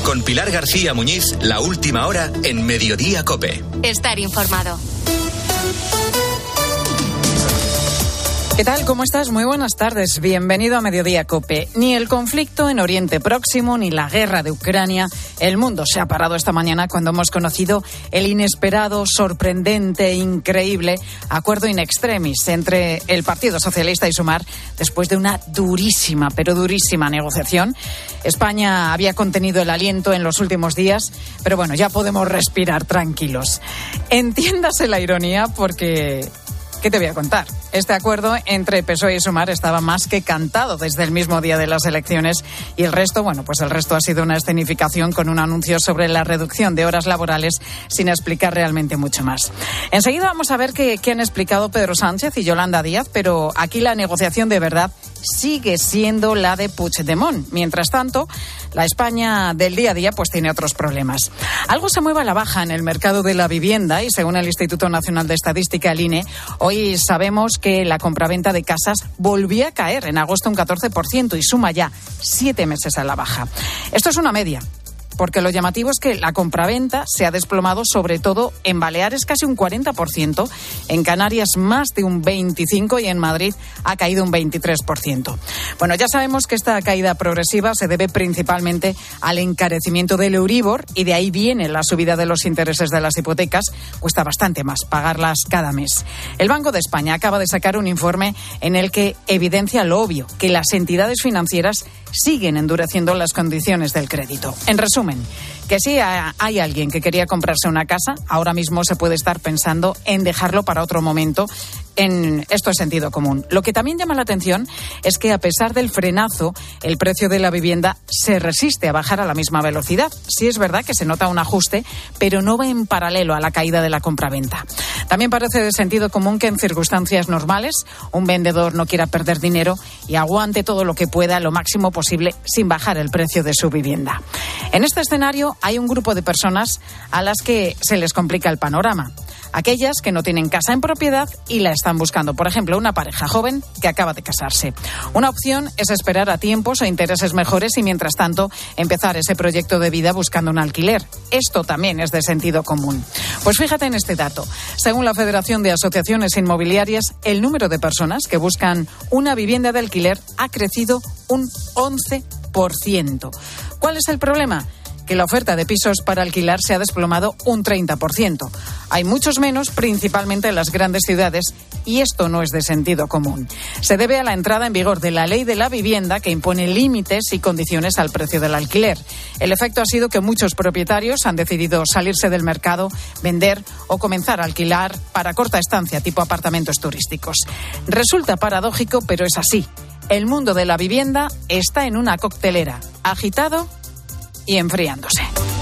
Con Pilar García Muñiz, la última hora en Mediodía COPE. Estar informado. ¿Qué tal? ¿Cómo estás? Muy buenas tardes. Bienvenido a Mediodía COPE. Ni el conflicto en Oriente Próximo ni la guerra de Ucrania. El mundo se ha parado esta mañana cuando hemos conocido el inesperado, sorprendente, increíble acuerdo in extremis entre el Partido Socialista y Sumar después de una durísima, pero durísima negociación. España había contenido el aliento en los últimos días, pero bueno, ya podemos respirar tranquilos. Entiéndase la ironía porque... ¿qué te voy a contar? Este acuerdo entre PSOE y Sumar estaba más que cantado desde el mismo día de las elecciones y el resto, bueno, pues el resto ha sido una escenificación con un anuncio sobre la reducción de horas laborales sin explicar realmente mucho más. Enseguida vamos a ver qué han explicado Pedro Sánchez y Yolanda Díaz, pero aquí la negociación de verdad sigue siendo la de Puigdemont. Mientras tanto, la España del día a día pues tiene otros problemas. Algo se mueve a la baja en el mercado de la vivienda y según el Instituto Nacional de Estadística, el INE, hoy sabemos que la compraventa de casas volvió a caer en agosto un 14% y suma ya 7 meses a la baja. Esto es una media, porque lo llamativo es que la compraventa se ha desplomado sobre todo en Baleares casi un 40%, en Canarias más de un 25% y en Madrid ha caído un 23%. Bueno, ya sabemos que esta caída progresiva se debe principalmente al encarecimiento del Euribor y de ahí viene la subida de los intereses de las hipotecas. Cuesta bastante más pagarlas cada mes. El Banco de España acaba de sacar un informe en el que evidencia lo obvio, que las entidades financieras siguen endureciendo las condiciones del crédito. En resumen, que si hay alguien que quería comprarse una casa, ahora mismo se puede estar pensando en dejarlo para otro momento. Esto es sentido común. Lo que también llama la atención es que a pesar del frenazo, el precio de la vivienda se resiste a bajar a la misma velocidad. Sí es verdad que se nota un ajuste, pero no va en paralelo a la caída de la compraventa. También parece de sentido común que en circunstancias normales un vendedor no quiera perder dinero y aguante todo lo que pueda, lo máximo posible, sin bajar el precio de su vivienda. En este escenario hay un grupo de personas a las que se les complica el panorama. Aquellas que no tienen casa en propiedad y la están buscando. Por ejemplo, una pareja joven que acaba de casarse. Una opción es esperar a tiempos o intereses mejores y, mientras tanto, empezar ese proyecto de vida buscando un alquiler. Esto también es de sentido común. Pues fíjate en este dato. Según la Federación de Asociaciones Inmobiliarias, el número de personas que buscan una vivienda de alquiler ha crecido un 11%. ¿Cuál es el problema? Que la oferta de pisos para alquilar se ha desplomado un 30%. Hay muchos menos, principalmente en las grandes ciudades, y esto no es de sentido común. Se debe a la entrada en vigor de la Ley de la Vivienda, que impone límites y condiciones al precio del alquiler. El efecto ha sido que muchos propietarios han decidido salirse del mercado, vender o comenzar a alquilar para corta estancia, tipo apartamentos turísticos. Resulta paradójico, pero es así. El mundo de la vivienda está en una coctelera, agitado y enfriándose.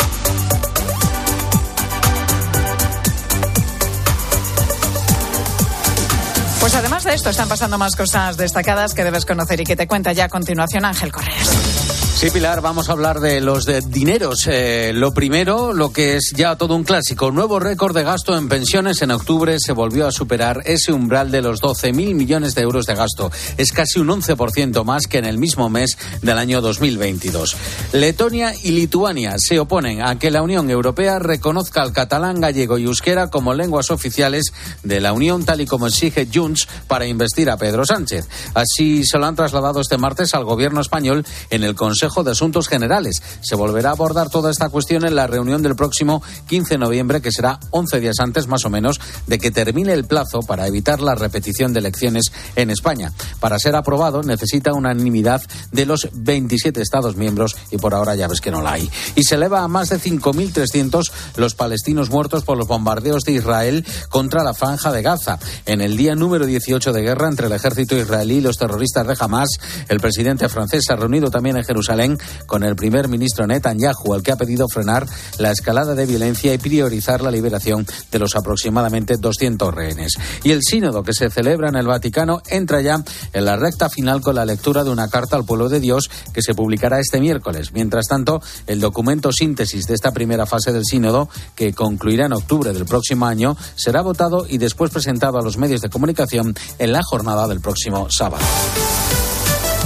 Pues además de esto están pasando más cosas destacadas que debes conocer y que te cuenta ya a continuación Ángel Correas. Sí, Pilar, vamos a hablar de los dineros. Lo primero, lo que es ya todo un clásico. Nuevo récord de gasto en pensiones. En octubre se volvió a superar ese umbral de los 12.000 millones de euros de gasto. Es casi un 11% más que en el mismo mes del año 2022. Letonia y Lituania se oponen a que la Unión Europea reconozca al catalán, gallego y euskera como lenguas oficiales de la Unión, tal y como exige Junts para investir a Pedro Sánchez. Así se lo han trasladado este martes al gobierno español en el Consejo de Asuntos Generales. Se volverá a abordar toda esta cuestión en la reunión del próximo 15 de noviembre, que será 11 días antes, más o menos, de que termine el plazo para evitar la repetición de elecciones en España. Para ser aprobado necesita unanimidad de los 27 Estados miembros y por ahora ya ves que no la hay. Y se eleva a más de 5.300 los palestinos muertos por los bombardeos de Israel contra la franja de Gaza. En el día número 18 de guerra entre el ejército israelí y los terroristas de Hamas, el presidente francés se ha reunido también en Jerusalén con el primer ministro Netanyahu, al que ha pedido frenar la escalada de violencia y priorizar la liberación de los aproximadamente 200 rehenes. Y el sínodo que se celebra en el Vaticano entra ya en la recta final con la lectura de una carta al pueblo de Dios que se publicará este miércoles. Mientras tanto, el documento síntesis de esta primera fase del sínodo, que concluirá en octubre del próximo año, será votado y después presentado a los medios de comunicación en la jornada del próximo sábado.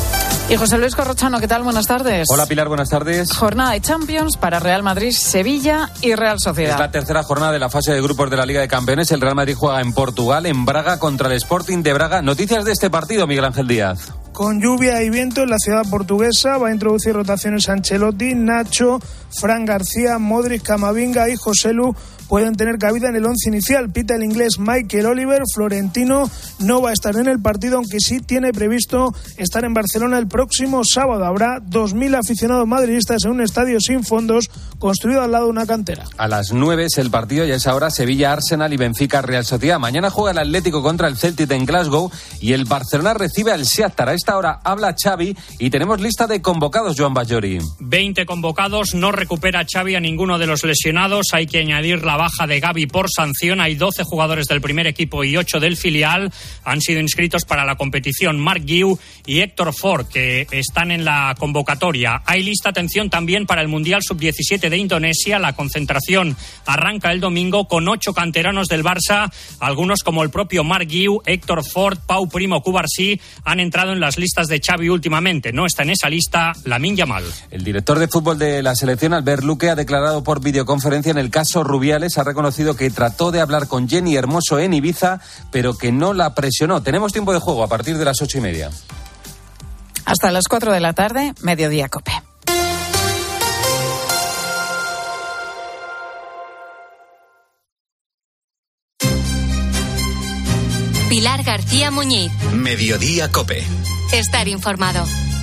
Y José Luis Corrochano, ¿qué tal? Buenas tardes. Hola Pilar, buenas tardes. Jornada de Champions para Real Madrid, Sevilla y Real Sociedad. Es la tercera jornada de la fase de grupos de la Liga de Campeones. El Real Madrid juega en Portugal, en Braga, contra el Sporting de Braga. Noticias de este partido, Miguel Ángel Díaz. Con lluvia y viento en la ciudad portuguesa, va a introducir rotaciones Ancelotti, Nacho, Fran García, Modric, Camavinga y Joselu pueden tener cabida en el once inicial. Pita el inglés Michael Oliver. Florentino no va a estar en el partido, aunque sí tiene previsto estar en Barcelona el próximo sábado. Habrá 2.000 aficionados madridistas en un estadio sin fondos construido al lado de una cantera. A las 9 es el partido y a esa hora Sevilla, Arsenal y Benfica, Real Sociedad. Mañana juega el Atlético contra el Celtic en Glasgow y el Barcelona recibe al Shakhtar. A esta hora habla Xavi y tenemos lista de convocados, Joan Bajori. 20 convocados, no recupera Xavi a ninguno de los lesionados. Hay que añadir la baja de Gavi por sanción. Hay 12 jugadores del primer equipo y 8 del filial. Han sido inscritos para la competición Marc Guiu y Héctor Ford, que están en la convocatoria. Hay lista, atención, también para el Mundial Sub-17 de Indonesia. La concentración arranca el domingo con 8 canteranos del Barça. Algunos, como el propio Marc Guiu, Héctor Ford, Pau Primo Cubarsí, han entrado en las listas de Xavi últimamente. No está en esa lista Lamine Yamal. El director de fútbol de la selección, Albert Luque, ha declarado por videoconferencia en el caso Rubiales. Ha reconocido que trató de hablar con Jenny Hermoso en Ibiza, pero que no la presionó. Tenemos tiempo de juego a partir de las 8:30. Hasta las 4 de la tarde, Mediodía COPE. Pilar García Muñiz. Mediodía COPE. Estar informado.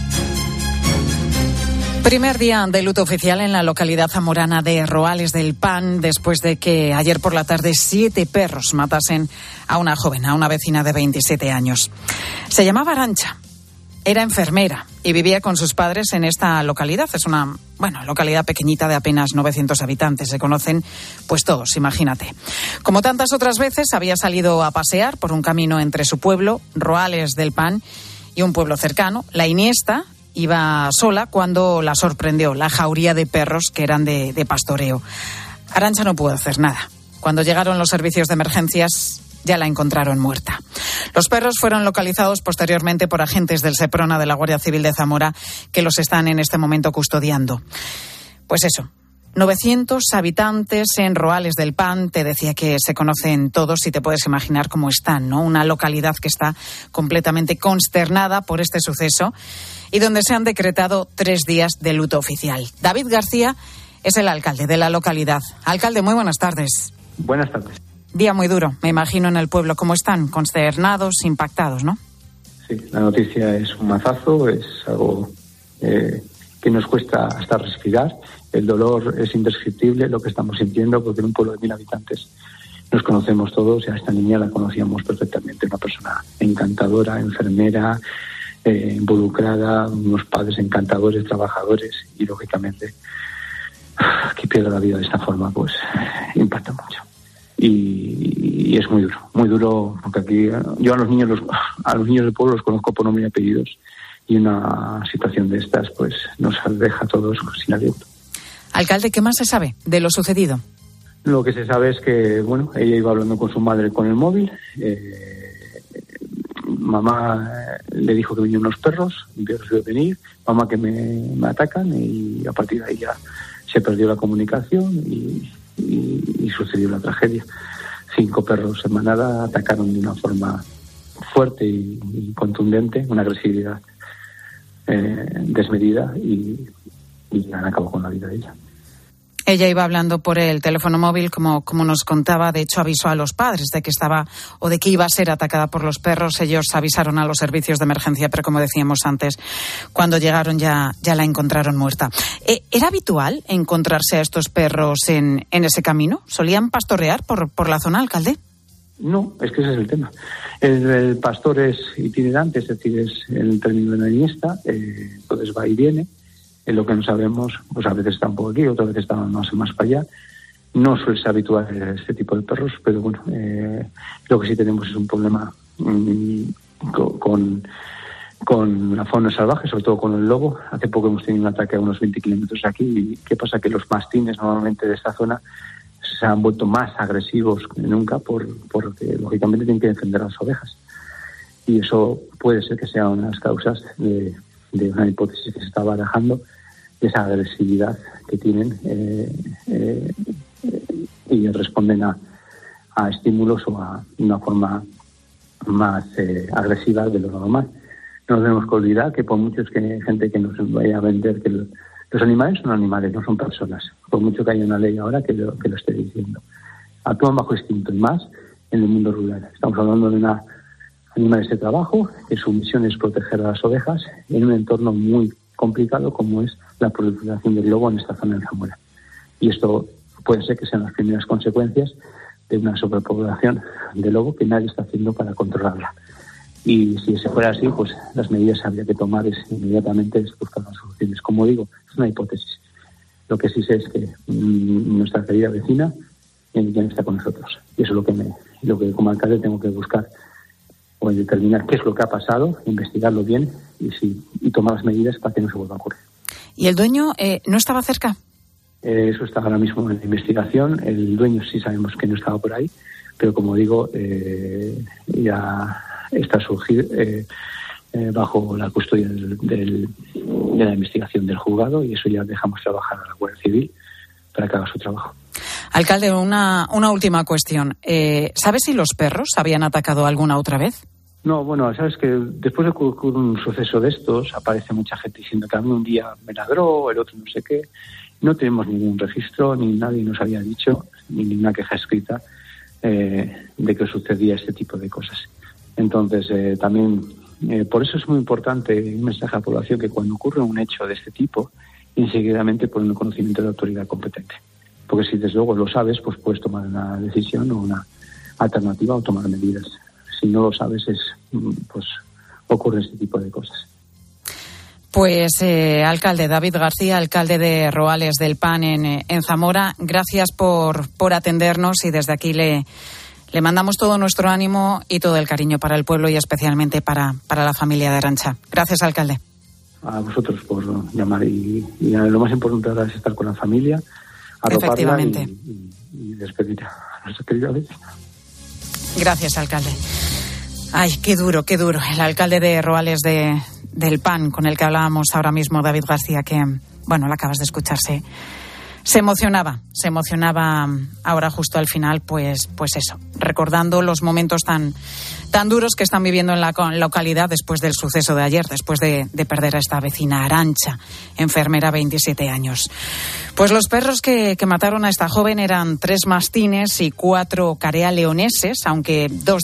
Primer día de luto oficial en la localidad zamorana de Roales del Pan, después de que ayer por la tarde 7 perros matasen a una joven, a una vecina de 27 años. Se llamaba Arantxa, era enfermera y vivía con sus padres en esta localidad. Es una, localidad pequeñita de apenas 900 habitantes. Se conocen pues todos, imagínate. Como tantas otras veces, había salido a pasear por un camino entre su pueblo, Roales del Pan, y un pueblo cercano, La Iniesta. Iba sola cuando la sorprendió la jauría de perros que eran de pastoreo. Arantxa no pudo hacer nada. Cuando llegaron los servicios de emergencias, ya la encontraron muerta. Los perros fueron localizados posteriormente por agentes del Seprona de la Guardia Civil de Zamora, que los están en este momento custodiando. Pues eso, 900 habitantes en Roales del Pan. Te decía que se conocen todos y te puedes imaginar cómo están, ¿no? Una localidad que está completamente consternada por este suceso y donde se han decretado 3 días de luto oficial. David García es el alcalde de la localidad. Alcalde, muy buenas tardes. Buenas tardes. Día muy duro, me imagino, en el pueblo. ¿Cómo están? Consternados, impactados, ¿no? Sí, la noticia es un mazazo, es algo que nos cuesta hasta respirar. El dolor es indescriptible, lo que estamos sintiendo, porque en un pueblo de 1.000 habitantes nos conocemos todos y a esta niña la conocíamos perfectamente. Una persona encantadora, enfermera, involucrada, unos padres encantadores, trabajadores, y lógicamente que pierda la vida de esta forma pues impacta mucho y es muy duro, porque aquí yo a los niños del pueblo los conozco por nombre y apellidos, y una situación de estas pues nos deja a todos sin aliento. Alcalde, ¿qué más se sabe de lo sucedido? Lo que se sabe es que ella iba hablando con su madre con el móvil. Mamá le dijo que venían unos perros, vio venir, mamá que me atacan, y a partir de ahí ya se perdió la comunicación y sucedió la tragedia. 5 perros en manada atacaron de una forma fuerte y contundente, una agresividad desmedida, y han acabado con la vida de ella. Ella iba hablando por el teléfono móvil, como nos contaba. De hecho, avisó a los padres de que estaba o de que iba a ser atacada por los perros. Ellos avisaron a los servicios de emergencia, pero como decíamos antes, cuando llegaron ya la encontraron muerta. ¿Era habitual encontrarse a estos perros en ese camino? ¿Solían pastorear por la zona, alcalde? No, es que ese es el tema. El pastor es itinerante, es decir, es el término de la Iniesta, entonces va y viene. Lo que no sabemos, pues a veces está un poco aquí, otras veces está más para allá. No suele ser habitual este tipo de perros, pero lo que sí tenemos es un problema con la fauna salvaje, sobre todo con el lobo. Hace poco hemos tenido un ataque a unos 20 kilómetros aquí. ¿Y qué pasa? Que los mastines normalmente de esta zona se han vuelto más agresivos que nunca porque lógicamente tienen que defender a las ovejas. Y eso puede ser que sea una de las causas de de una hipótesis que se está barajando, esa agresividad que tienen y responden a estímulos o a una forma más agresiva de lo normal. No nos tenemos que olvidar que por muchos que gente que nos vaya a vender que los animales son animales, no son personas, por mucho que haya una ley ahora que lo esté diciendo. Actúan bajo instinto y más en el mundo rural. Estamos hablando de animales de trabajo, que su misión es proteger a las ovejas en un entorno muy complicado como es la proliferación del lobo en esta zona de Zamora. Y esto puede ser que sean las primeras consecuencias de una sobrepoblación de lobo que nadie está haciendo para controlarla. Y si se fuera así, pues las medidas que habría que tomar inmediatamente es buscar las soluciones. Como digo, es una hipótesis. Lo que sí sé es que nuestra querida vecina ya no está con nosotros. Y eso es lo que como alcalde tengo que buscar o determinar qué es lo que ha pasado, investigarlo bien y tomar las medidas para que no se vuelva a ocurrir. ¿Y el dueño no estaba cerca? Eso está ahora mismo en la investigación. El dueño sí sabemos que no estaba por ahí, pero como digo, ya está surgido bajo la custodia de la investigación del juzgado, y eso ya dejamos trabajar a la Guardia Civil para que haga su trabajo. Alcalde, una última cuestión. ¿Sabe si los perros habían atacado alguna otra vez? No, bueno, sabes que después de que ocurre un suceso de estos, aparece mucha gente diciendo que a mí un día me ladró, el otro no sé qué. No tenemos ningún registro, ni nadie nos había dicho, ni ninguna queja escrita de que sucedía este tipo de cosas. Entonces, también, por eso es muy importante un mensaje a la población que cuando ocurre un hecho de este tipo, enseguidamente ponen el conocimiento de la autoridad competente. Porque si desde luego lo sabes, pues puedes tomar una decisión o una alternativa o tomar medidas. Si no lo sabes, pues ocurre este tipo de cosas. Pues, alcalde David García, alcalde de Roales del Pan en Zamora, gracias por atendernos, y desde aquí le mandamos todo nuestro ánimo y todo el cariño para el pueblo y especialmente para la familia de Arantxa. Gracias, alcalde. A vosotros por llamar y lo más importante ahora es estar con la familia, arroparla y despedir a nuestra querida vecina. Gracias, alcalde. Ay, qué duro. El alcalde de Roales del Pan, con el que hablábamos ahora mismo, David García, que, bueno, lo acabas de escucharse. Se emocionaba ahora justo al final, pues eso, recordando los momentos tan duros que están viviendo en la localidad después del suceso de ayer, después de perder a esta vecina Arantxa, enfermera, 27 años. Pues los perros que mataron a esta joven eran 3 mastines y 4 carea leoneses, aunque 2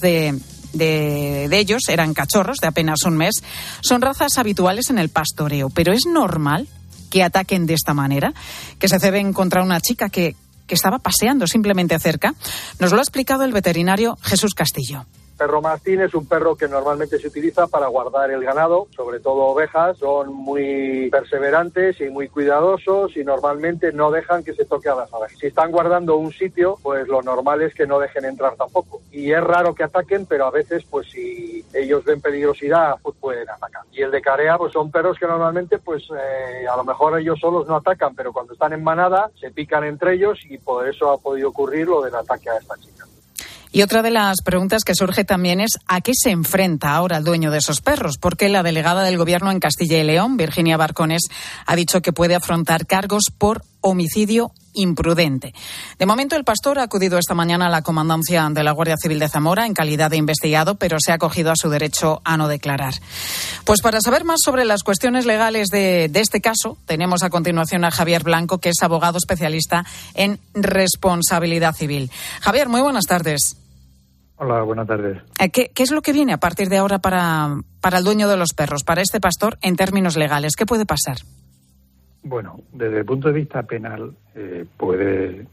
de ellos eran cachorros de apenas un mes. Son razas habituales en el pastoreo, pero ¿es normal que ataquen de esta manera, que se ceben contra una chica que estaba paseando simplemente cerca? Nos lo ha explicado el veterinario Jesús Castillo. Perro mastín es un perro que normalmente se utiliza para guardar el ganado, sobre todo ovejas. Son muy perseverantes y muy cuidadosos y normalmente no dejan que se toque a las abejas. Si están guardando un sitio, pues lo normal es que no dejen entrar tampoco. Y es raro que ataquen, pero a veces, pues si ellos ven peligrosidad, pues pueden atacar. Y el de carea, pues son perros que normalmente, pues a lo mejor ellos solos no atacan, pero cuando están en manada se pican entre ellos, y por eso ha podido ocurrir lo del ataque a esta chica. Y otra de las preguntas que surge también es ¿a qué se enfrenta ahora el dueño de esos perros? Porque la delegada del Gobierno en Castilla y León, Virginia Barcones, ha dicho que puede afrontar cargos por homicidio imprudente. De momento, el pastor ha acudido esta mañana a la comandancia de la Guardia Civil de Zamora en calidad de investigado, pero se ha acogido a su derecho a no declarar. Pues para saber más sobre las cuestiones legales de este caso, tenemos a continuación a Javier Blanco, que es abogado especialista en responsabilidad civil. Javier, muy buenas tardes. Hola, buenas tardes. ¿Qué es lo que viene a partir de ahora para el dueño de los perros, para este pastor, en términos legales? ¿Qué puede pasar? Bueno, desde el punto de vista penal, puede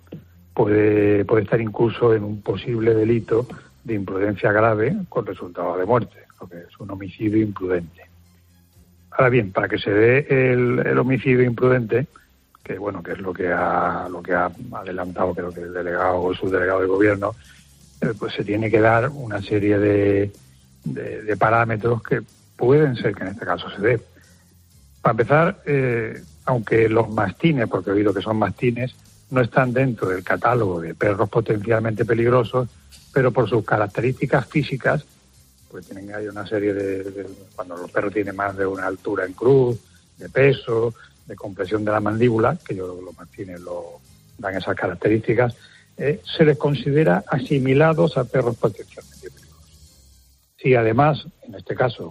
estar incluso en un posible delito de imprudencia grave con resultado de muerte, lo que es un homicidio imprudente. Ahora bien, para que se dé el homicidio imprudente, que es lo que ha adelantado, creo que el delegado o el subdelegado del Gobierno, pues se tiene que dar una serie de parámetros que pueden ser que en este caso se dé. Para empezar, aunque los mastines, porque he oído que son mastines, no están dentro del catálogo de perros potencialmente peligrosos, pero por sus características físicas porque hay una serie de cuando los perros tienen más de una altura en cruz, de peso, de compresión de la mandíbula, que ellos lo mantienen, dan esas características, se les considera asimilados a perros potencialmente peligrosos. Si además, en este caso,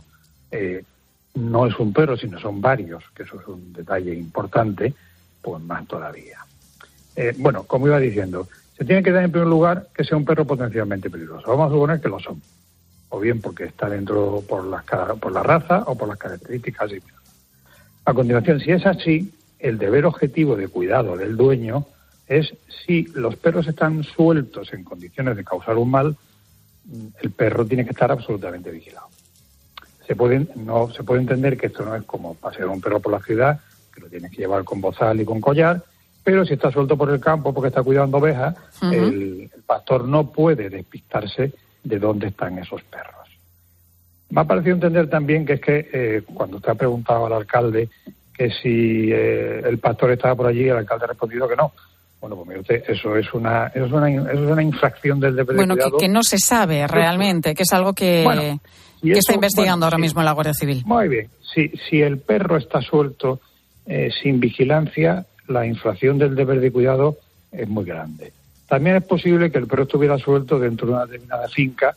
no es un perro, sino son varios, que eso es un detalle importante, pues más todavía. Bueno, como iba diciendo, se tiene que dar en primer lugar que sea un perro potencialmente peligroso. Vamos a suponer que lo son, o bien porque está dentro por la raza o por las características similares. A continuación, si es así, el deber objetivo de cuidado del dueño es si los perros están sueltos en condiciones de causar un mal, el perro tiene que estar absolutamente vigilado. Se puede entender que esto no es como pasear un perro por la ciudad, que lo tienes que llevar con bozal y con collar, pero si está suelto por el campo porque está cuidando ovejas, el pastor no puede despistarse de dónde están esos perros. Me ha parecido entender también que es que cuando usted ha preguntado al alcalde que si el pastor estaba por allí, el alcalde ha respondido que no. Bueno, pues mire usted, eso es una infracción del deber de cuidado. Bueno, que no se sabe realmente, que es algo que está investigando ahora mismo la Guardia Civil. Muy bien. Si el perro está suelto sin vigilancia, la infracción del deber de cuidado es muy grande. También es posible que el perro estuviera suelto dentro de una determinada finca,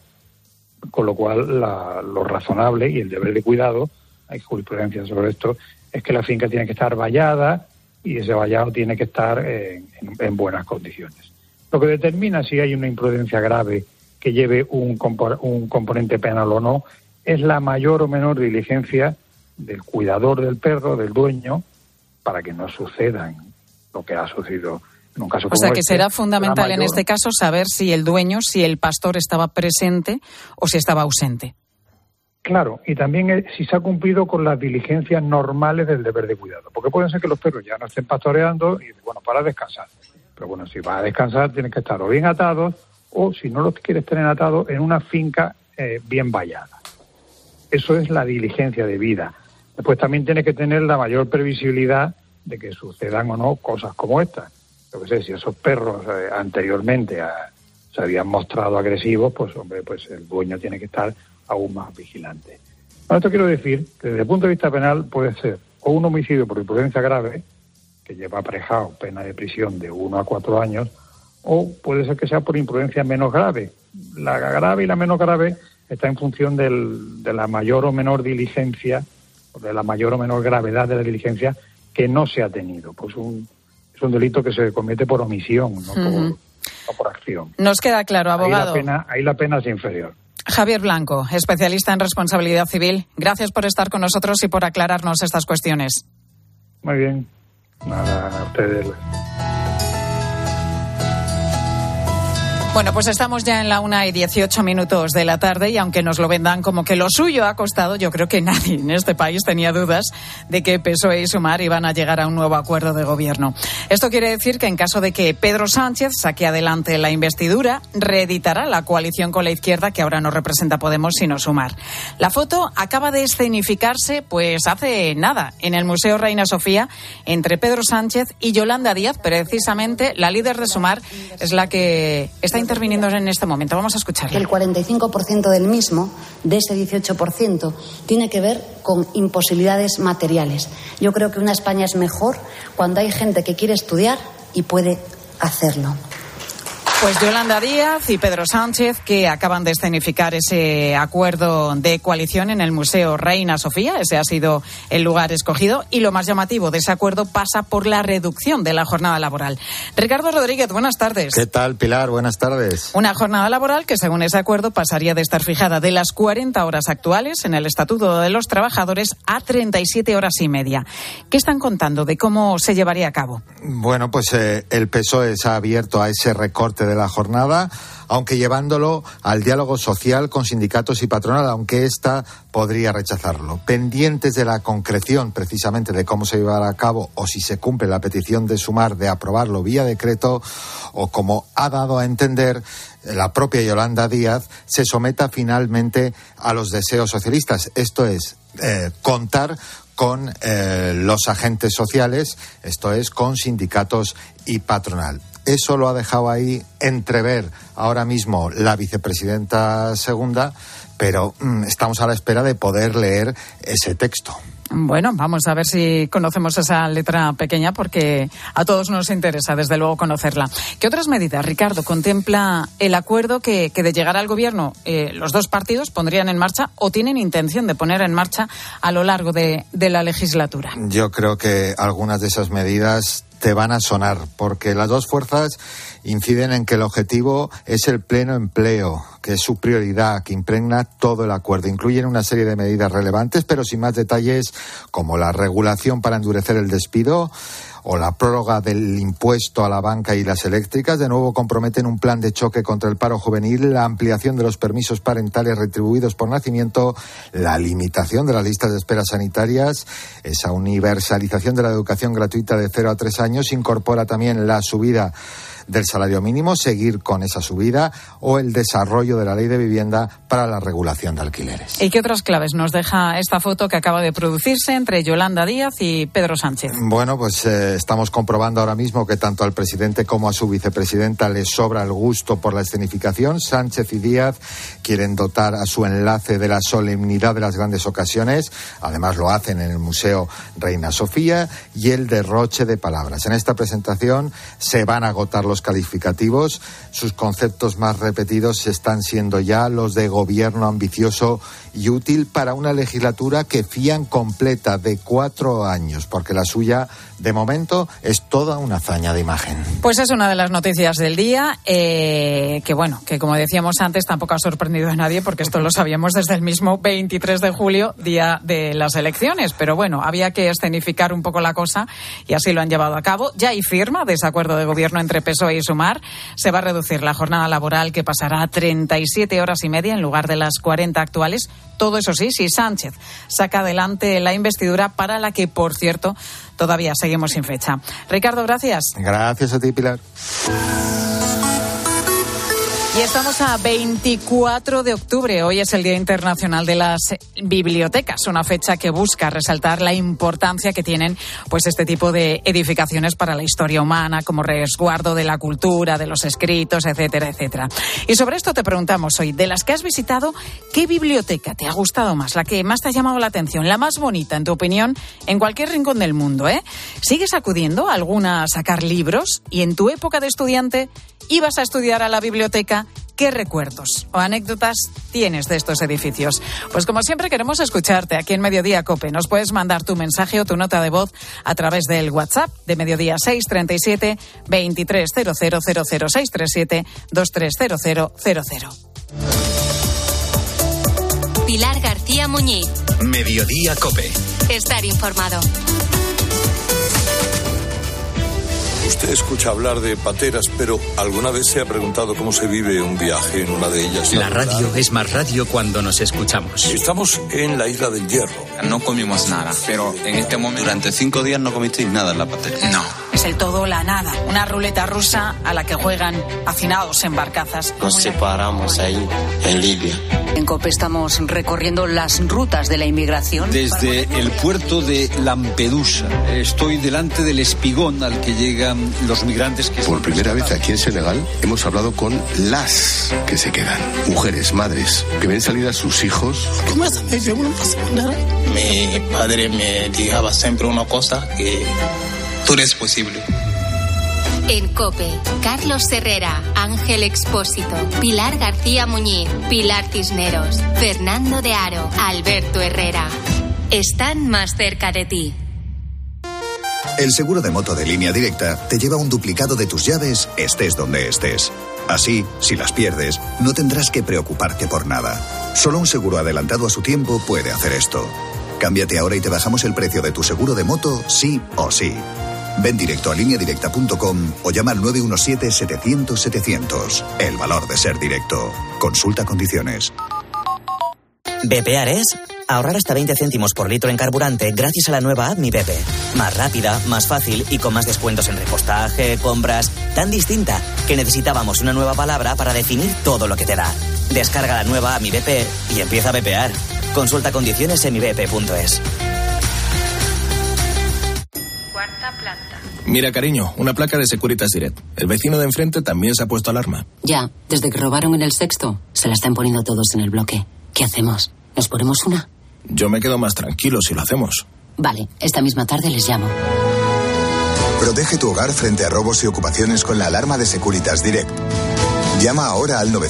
con lo cual lo razonable y el deber de cuidado, hay jurisprudencia sobre esto, es que la finca tiene que estar vallada y ese vallado tiene que estar en buenas condiciones. Lo que determina si hay una imprudencia grave que lleve un componente penal o no es la mayor o menor diligencia del cuidador del perro, del dueño, para que no sucedan lo que ha sucedido en un caso como este. O sea que será fundamental en este caso saber si el dueño, si el pastor estaba presente o si estaba ausente. Claro, y también si se ha cumplido con las diligencias normales del deber de cuidado. Porque puede ser que los perros ya no estén pastoreando y, bueno, para descansar. Pero bueno, si vas a descansar tienes que estar o bien atados o, si no los quieres tener atados, en una finca bien vallada. Eso es la diligencia de vida. Después también tienes que tener la mayor previsibilidad de que sucedan o no cosas como estas. Yo que sé, si esos perros anteriormente se habían mostrado agresivos, pues hombre, pues el dueño tiene que estar aún más vigilante. Con esto quiero decir que desde el punto de vista penal puede ser o un homicidio por imprudencia grave, que lleva aparejado pena de prisión de 1 a 4 años, o puede ser que sea por imprudencia menos grave. La grave y la menos grave está en función de la mayor o menor diligencia, o de la mayor o menor gravedad de la diligencia que no se ha tenido. Pues es un delito que se comete por omisión, no por acción. Nos queda claro, abogado. Ahí la pena es inferior. Javier Blanco, especialista en responsabilidad civil. Gracias por estar con nosotros y por aclararnos estas cuestiones. Muy bien. Nada, a ustedes. Bueno, pues estamos ya en la 1:18 de la tarde y aunque nos lo vendan como que lo suyo ha costado, yo creo que nadie en este país tenía dudas de que PSOE y Sumar iban a llegar a un nuevo acuerdo de gobierno. Esto quiere decir que en caso de que Pedro Sánchez saque adelante la investidura, reeditará la coalición con la izquierda que ahora no representa Podemos sino Sumar. La foto acaba de escenificarse pues hace nada en el Museo Reina Sofía entre Pedro Sánchez y Yolanda Díaz, precisamente la líder de Sumar es la que está interviniendo en este momento. Vamos a escucharla. El 45% del mismo, de ese 18%, tiene que ver con imposibilidades materiales. Yo creo que una España es mejor cuando hay gente que quiere estudiar y puede hacerlo. Pues Yolanda Díaz y Pedro Sánchez, que acaban de escenificar ese acuerdo de coalición en el Museo Reina Sofía. Ese ha sido el lugar escogido. Y lo más llamativo de ese acuerdo pasa por la reducción de la jornada laboral. Ricardo Rodríguez, buenas tardes. ¿Qué tal, Pilar? Buenas tardes. Una jornada laboral que, según ese acuerdo, pasaría de estar fijada de las 40 horas actuales en el Estatuto de los Trabajadores a 37 horas y media. ¿Qué están contando de cómo se llevaría a cabo? Bueno, pues el PSOE se ha abierto a ese recorte de la jornada, aunque llevándolo al diálogo social con sindicatos y patronal, aunque esta podría rechazarlo. Pendientes de la concreción precisamente de cómo se llevará a cabo o si se cumple la petición de Sumar de aprobarlo vía decreto o, como ha dado a entender la propia Yolanda Díaz, se someta finalmente a los deseos socialistas. Esto es, contar con los agentes sociales, esto es, con sindicatos y patronal. Eso lo ha dejado ahí entrever ahora mismo la vicepresidenta segunda, pero estamos a la espera de poder leer ese texto. Bueno, vamos a ver si conocemos esa letra pequeña, porque a todos nos interesa, desde luego, conocerla. ¿Qué otras medidas, Ricardo, contempla el acuerdo que de llegar al gobierno los dos partidos pondrían en marcha o tienen intención de poner en marcha a lo largo de la legislatura? Yo creo que algunas de esas medidas te van a sonar, porque las dos fuerzas inciden en que el objetivo es el pleno empleo, que es su prioridad, que impregna todo el acuerdo. Incluyen una serie de medidas relevantes, pero sin más detalles, como la regulación para endurecer el despido o la prórroga del impuesto a la banca y las eléctricas. De nuevo comprometen un plan de choque contra el paro juvenil, la ampliación de los permisos parentales retribuidos por nacimiento, la limitación de las listas de espera sanitarias, esa universalización de la educación gratuita de 0 a 3 años, incorpora también la subida del salario mínimo, seguir con esa subida, o el desarrollo de la ley de vivienda para la regulación de alquileres. ¿Y qué otras claves nos deja esta foto que acaba de producirse entre Yolanda Díaz y Pedro Sánchez? Bueno, pues estamos comprobando ahora mismo que tanto al presidente como a su vicepresidenta les sobra el gusto por la escenificación. Sánchez y Díaz quieren dotar a su enlace de la solemnidad de las grandes ocasiones. Además lo hacen en el Museo Reina Sofía, y el derroche de palabras. En esta presentación se van a agotar los calificativos. Sus conceptos más repetidos están siendo ya los de gobierno ambicioso y útil para una legislatura que fían completa de 4 años, porque la suya, de momento, es toda una hazaña de imagen. Pues es una de las noticias del día, que como decíamos antes, tampoco ha sorprendido a nadie, porque esto lo sabíamos desde el mismo 23 de julio, día de las elecciones. Pero bueno, había que escenificar un poco la cosa y así lo han llevado a cabo. Ya hay firma de ese acuerdo de gobierno entre PSOE y Sumar. Se va a reducir la jornada laboral, que pasará a 37 horas y media en lugar de las 40 actuales. Todo eso sí, si Sánchez saca adelante la investidura, para la que, por cierto, todavía seguimos sin fecha. Ricardo, gracias. Gracias a ti, Pilar. Y estamos a 24 de octubre. Hoy es el Día Internacional de las Bibliotecas, una fecha que busca resaltar la importancia que tienen pues este tipo de edificaciones para la historia humana, como resguardo de la cultura, de los escritos, etcétera, etcétera. Y sobre esto te preguntamos hoy, de las que has visitado, ¿qué biblioteca te ha gustado más? La que más te ha llamado la atención, la más bonita, en tu opinión, en cualquier rincón del mundo, ¿eh? ¿Sigues acudiendo a alguna a sacar libros? Y en tu época de estudiante, ¿ibas a estudiar a la biblioteca? ¿Qué recuerdos o anécdotas tienes de estos edificios? Pues como siempre queremos escucharte aquí en Mediodía COPE. Nos puedes mandar tu mensaje o tu nota de voz a través del WhatsApp de Mediodía 637 230000 637 230000. Pilar García Muñiz. Mediodía COPE. Estar informado. Usted escucha hablar de pateras, pero ¿alguna vez se ha preguntado cómo se vive un viaje en una de ellas? La radio es más radio cuando nos escuchamos. Estamos en la Isla del Hierro. No comimos nada, pero en este momento... Durante 5 días no comisteis nada en la patera. No. Es el todo o la nada, una ruleta rusa a la que juegan hacinados en barcazas. Nos separamos ahí, en Libia. En COPE estamos recorriendo las rutas de la inmigración. Desde el puerto de Lampedusa estoy delante del espigón al que llegan los migrantes que... Por primera vez aquí en Senegal hemos hablado con las que se quedan. Mujeres, madres, que ven salir a sus hijos. Mi padre me dijaba siempre una cosa, que todo es posible. En COPE, Carlos Herrera, Ángel Expósito, Pilar García Muñiz, Pilar Cisneros, Fernando de Aro, Alberto Herrera. Están más cerca de ti. El seguro de moto de Línea Directa te lleva un duplicado de tus llaves, estés donde estés. Así, si las pierdes, no tendrás que preocuparte por nada. Solo un seguro adelantado a su tiempo puede hacer esto. Cámbiate ahora y te bajamos el precio de tu seguro de moto, sí o sí. Ven directo a lineadirecta.com o llama al 917-700-700. El valor de ser directo. Consulta condiciones. Bepear es ahorrar hasta 20 céntimos por litro en carburante gracias a la nueva app Mi Bepe. Más rápida, más fácil y con más descuentos en repostaje, compras. Tan distinta que necesitábamos una nueva palabra para definir todo lo que te da. Descarga la nueva app Mi Bepe y empieza a bepear. Consulta condiciones en mibepe.es. Cuarta planta. Mira, cariño, una placa de Securitas Direct. El vecino de enfrente también se ha puesto alarma. Ya, desde que robaron en el Sexto, se la están poniendo todos en el bloque. ¿Qué hacemos? ¿Nos ponemos una? Yo me quedo más tranquilo si lo hacemos. Vale, esta misma tarde les llamo. Protege tu hogar frente a robos y ocupaciones con la alarma de Securitas Direct. Llama ahora al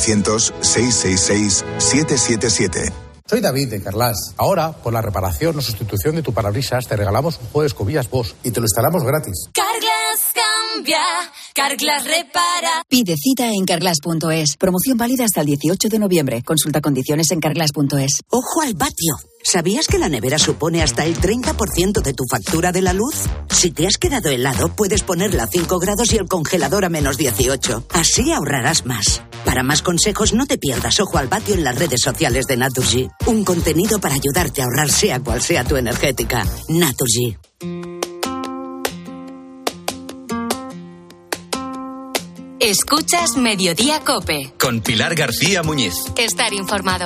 900-666-777. Soy David de Carglass. Ahora, por la reparación o sustitución de tu parabrisas, te regalamos un juego de escobillas Bosch y te lo instalamos gratis. Carglass cambia, Carglass repara. Pide cita en carglass.es. Promoción válida hasta el 18 de noviembre. Consulta condiciones en carglass.es. ¡Ojo al patio! ¿Sabías que la nevera supone hasta el 30% de tu factura de la luz? Si te has quedado helado, puedes ponerla a 5 grados y el congelador a menos 18. Así ahorrarás más. Para más consejos, no te pierdas Ojo al Patio en las redes sociales de Naturgy. Un contenido para ayudarte a ahorrar sea cual sea tu energética. Naturgy. Escuchas Mediodía COPE. Con Pilar García Muñiz. Estar informado.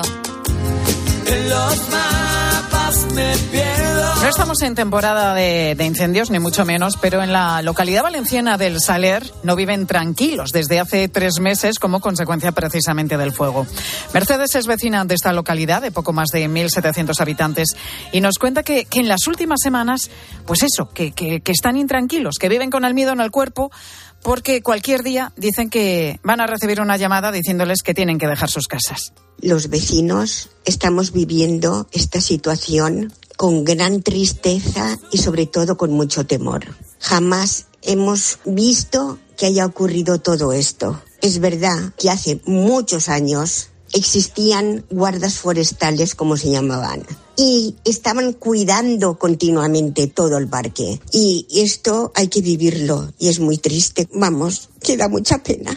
En los mapas me pierdo. No estamos en temporada de incendios, ni mucho menos, pero en la localidad valenciana del Saler no viven tranquilos desde hace 3 meses como consecuencia precisamente del fuego. Mercedes es vecina de esta localidad, de poco más de 1.700 habitantes, y nos cuenta que en las últimas semanas, pues eso, que están intranquilos, que viven con el miedo en el cuerpo, porque cualquier día dicen que van a recibir una llamada diciéndoles que tienen que dejar sus casas. Los vecinos estamos viviendo esta situación con gran tristeza y sobre todo con mucho temor. Jamás hemos visto que haya ocurrido todo esto. Es verdad que hace muchos años existían guardas forestales, como se llamaban, y estaban cuidando continuamente todo el parque. Y esto hay que vivirlo y es muy triste. Vamos, que da mucha pena.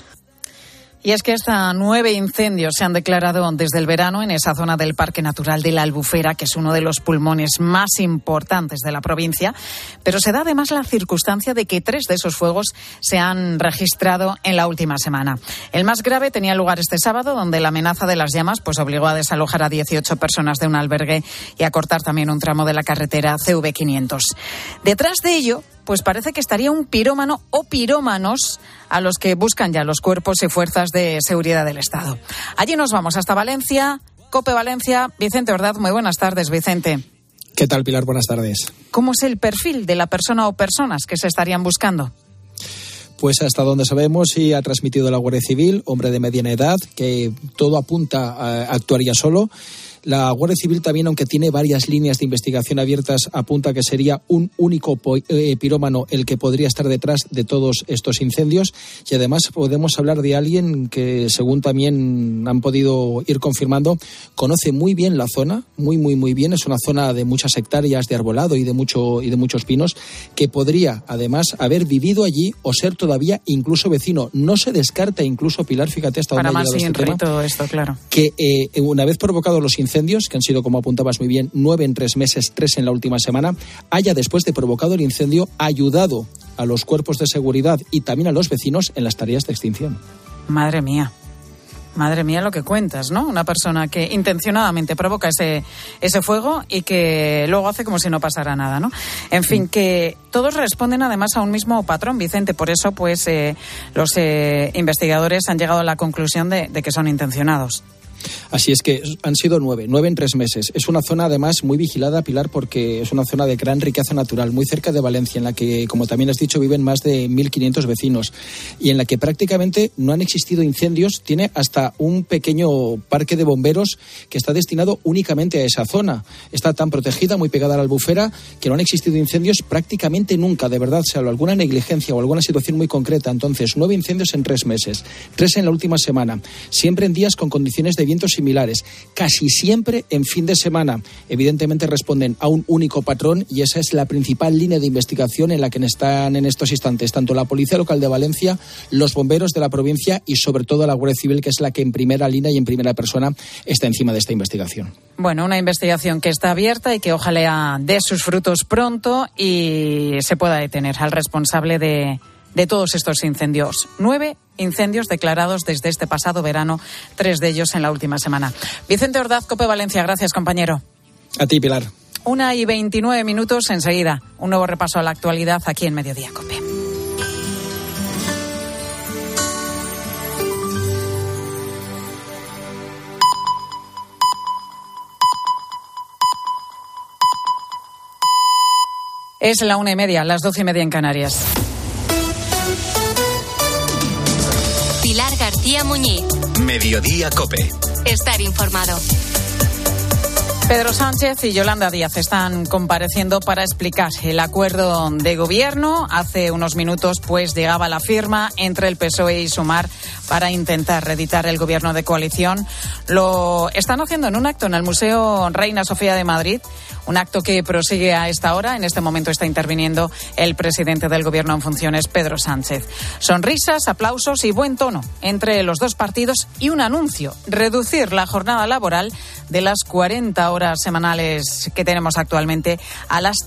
Y es que hasta 9 incendios se han declarado desde el verano en esa zona del Parque Natural de la Albufera, que es uno de los pulmones más importantes de la provincia. Pero se da además la circunstancia de que 3 de esos fuegos se han registrado en la última semana. El más grave tenía lugar este sábado, donde la amenaza de las llamas pues obligó a desalojar a 18 personas de un albergue y a cortar también un tramo de la carretera CV500. Detrás de ello, pues parece que estaría un pirómano o pirómanos a los que buscan ya los cuerpos y fuerzas de seguridad del Estado. Allí nos vamos hasta Valencia, COPE Valencia. Vicente Ordaz, muy buenas tardes, Vicente. ¿Qué tal, Pilar? Buenas tardes. ¿Cómo es el perfil de la persona o personas que se estarían buscando? Pues hasta donde sabemos, sí ha transmitido la Guardia Civil, hombre de mediana edad, que todo apunta a actuaría solo. La Guardia Civil también, aunque tiene varias líneas de investigación abiertas, apunta que sería un único pirómano el que podría estar detrás de todos estos incendios. Y además podemos hablar de alguien que, según también han podido ir confirmando, conoce muy bien la zona, muy bien. Es una zona de muchas hectáreas de arbolado y de muchos pinos, que podría además haber vivido allí o ser todavía incluso vecino. No se descarta incluso, Pilar, fíjate hasta dónde ha llegado este tema, todo esto, claro, que una vez provocados los incendios, que han sido, como apuntabas muy bien, 9 en 3 meses, 3 en la última semana, haya, después de provocado el incendio, ayudado a los cuerpos de seguridad y también a los vecinos en las tareas de extinción. Madre mía lo que cuentas, ¿no? Una persona que intencionadamente provoca ese fuego y que luego hace como si no pasara nada, ¿no? En fin, que todos responden además a un mismo patrón, Vicente. Por eso, pues, los investigadores han llegado a la conclusión de que son intencionados. Así es que han sido 9 en 3 meses. Es una zona además muy vigilada, Pilar, porque es una zona de gran riqueza natural, muy cerca de Valencia, en la que, como también has dicho, viven más de 1.500 vecinos y en la que prácticamente no han existido incendios. Tiene hasta un pequeño parque de bomberos que está destinado únicamente a esa zona. Está tan protegida, muy pegada a la Albufera, que no han existido incendios prácticamente nunca, de verdad, salvo alguna negligencia o alguna situación muy concreta. Entonces, 9 incendios en 3 meses, 3 en la última semana, siempre en días con condiciones de vientos similares, casi siempre en fin de semana. Evidentemente responden a un único patrón y esa es la principal línea de investigación en la que están en estos instantes tanto la Policía Local de Valencia, los bomberos de la provincia y sobre todo la Guardia Civil, que es la que en primera línea y en primera persona está encima de esta investigación. Bueno, una investigación que está abierta y que ojalá dé sus frutos pronto y se pueda detener al responsable de todos estos incendios. 9 incendios declarados desde este pasado verano, 3 de ellos en la última semana. Vicente Ordaz, COPE Valencia, gracias, compañero. A ti, Pilar. 1:29, enseguida. Un nuevo repaso a la actualidad aquí en Mediodía COPE. Es la 1:30, las 12:30 en Canarias. Pilar García Muñiz. Mediodía COPE. Estar informado. Pedro Sánchez y Yolanda Díaz están compareciendo para explicar el acuerdo de gobierno. Hace unos minutos pues llegaba la firma entre el PSOE y Sumar para intentar reeditar el gobierno de coalición. Lo están haciendo en un acto en el Museo Reina Sofía de Madrid, un acto que prosigue a esta hora. En este momento está interviniendo el presidente del gobierno en funciones, Pedro Sánchez. Sonrisas, aplausos y buen tono entre los dos partidos y un anuncio: reducir la jornada laboral de las 40 horas semanales que tenemos actualmente a las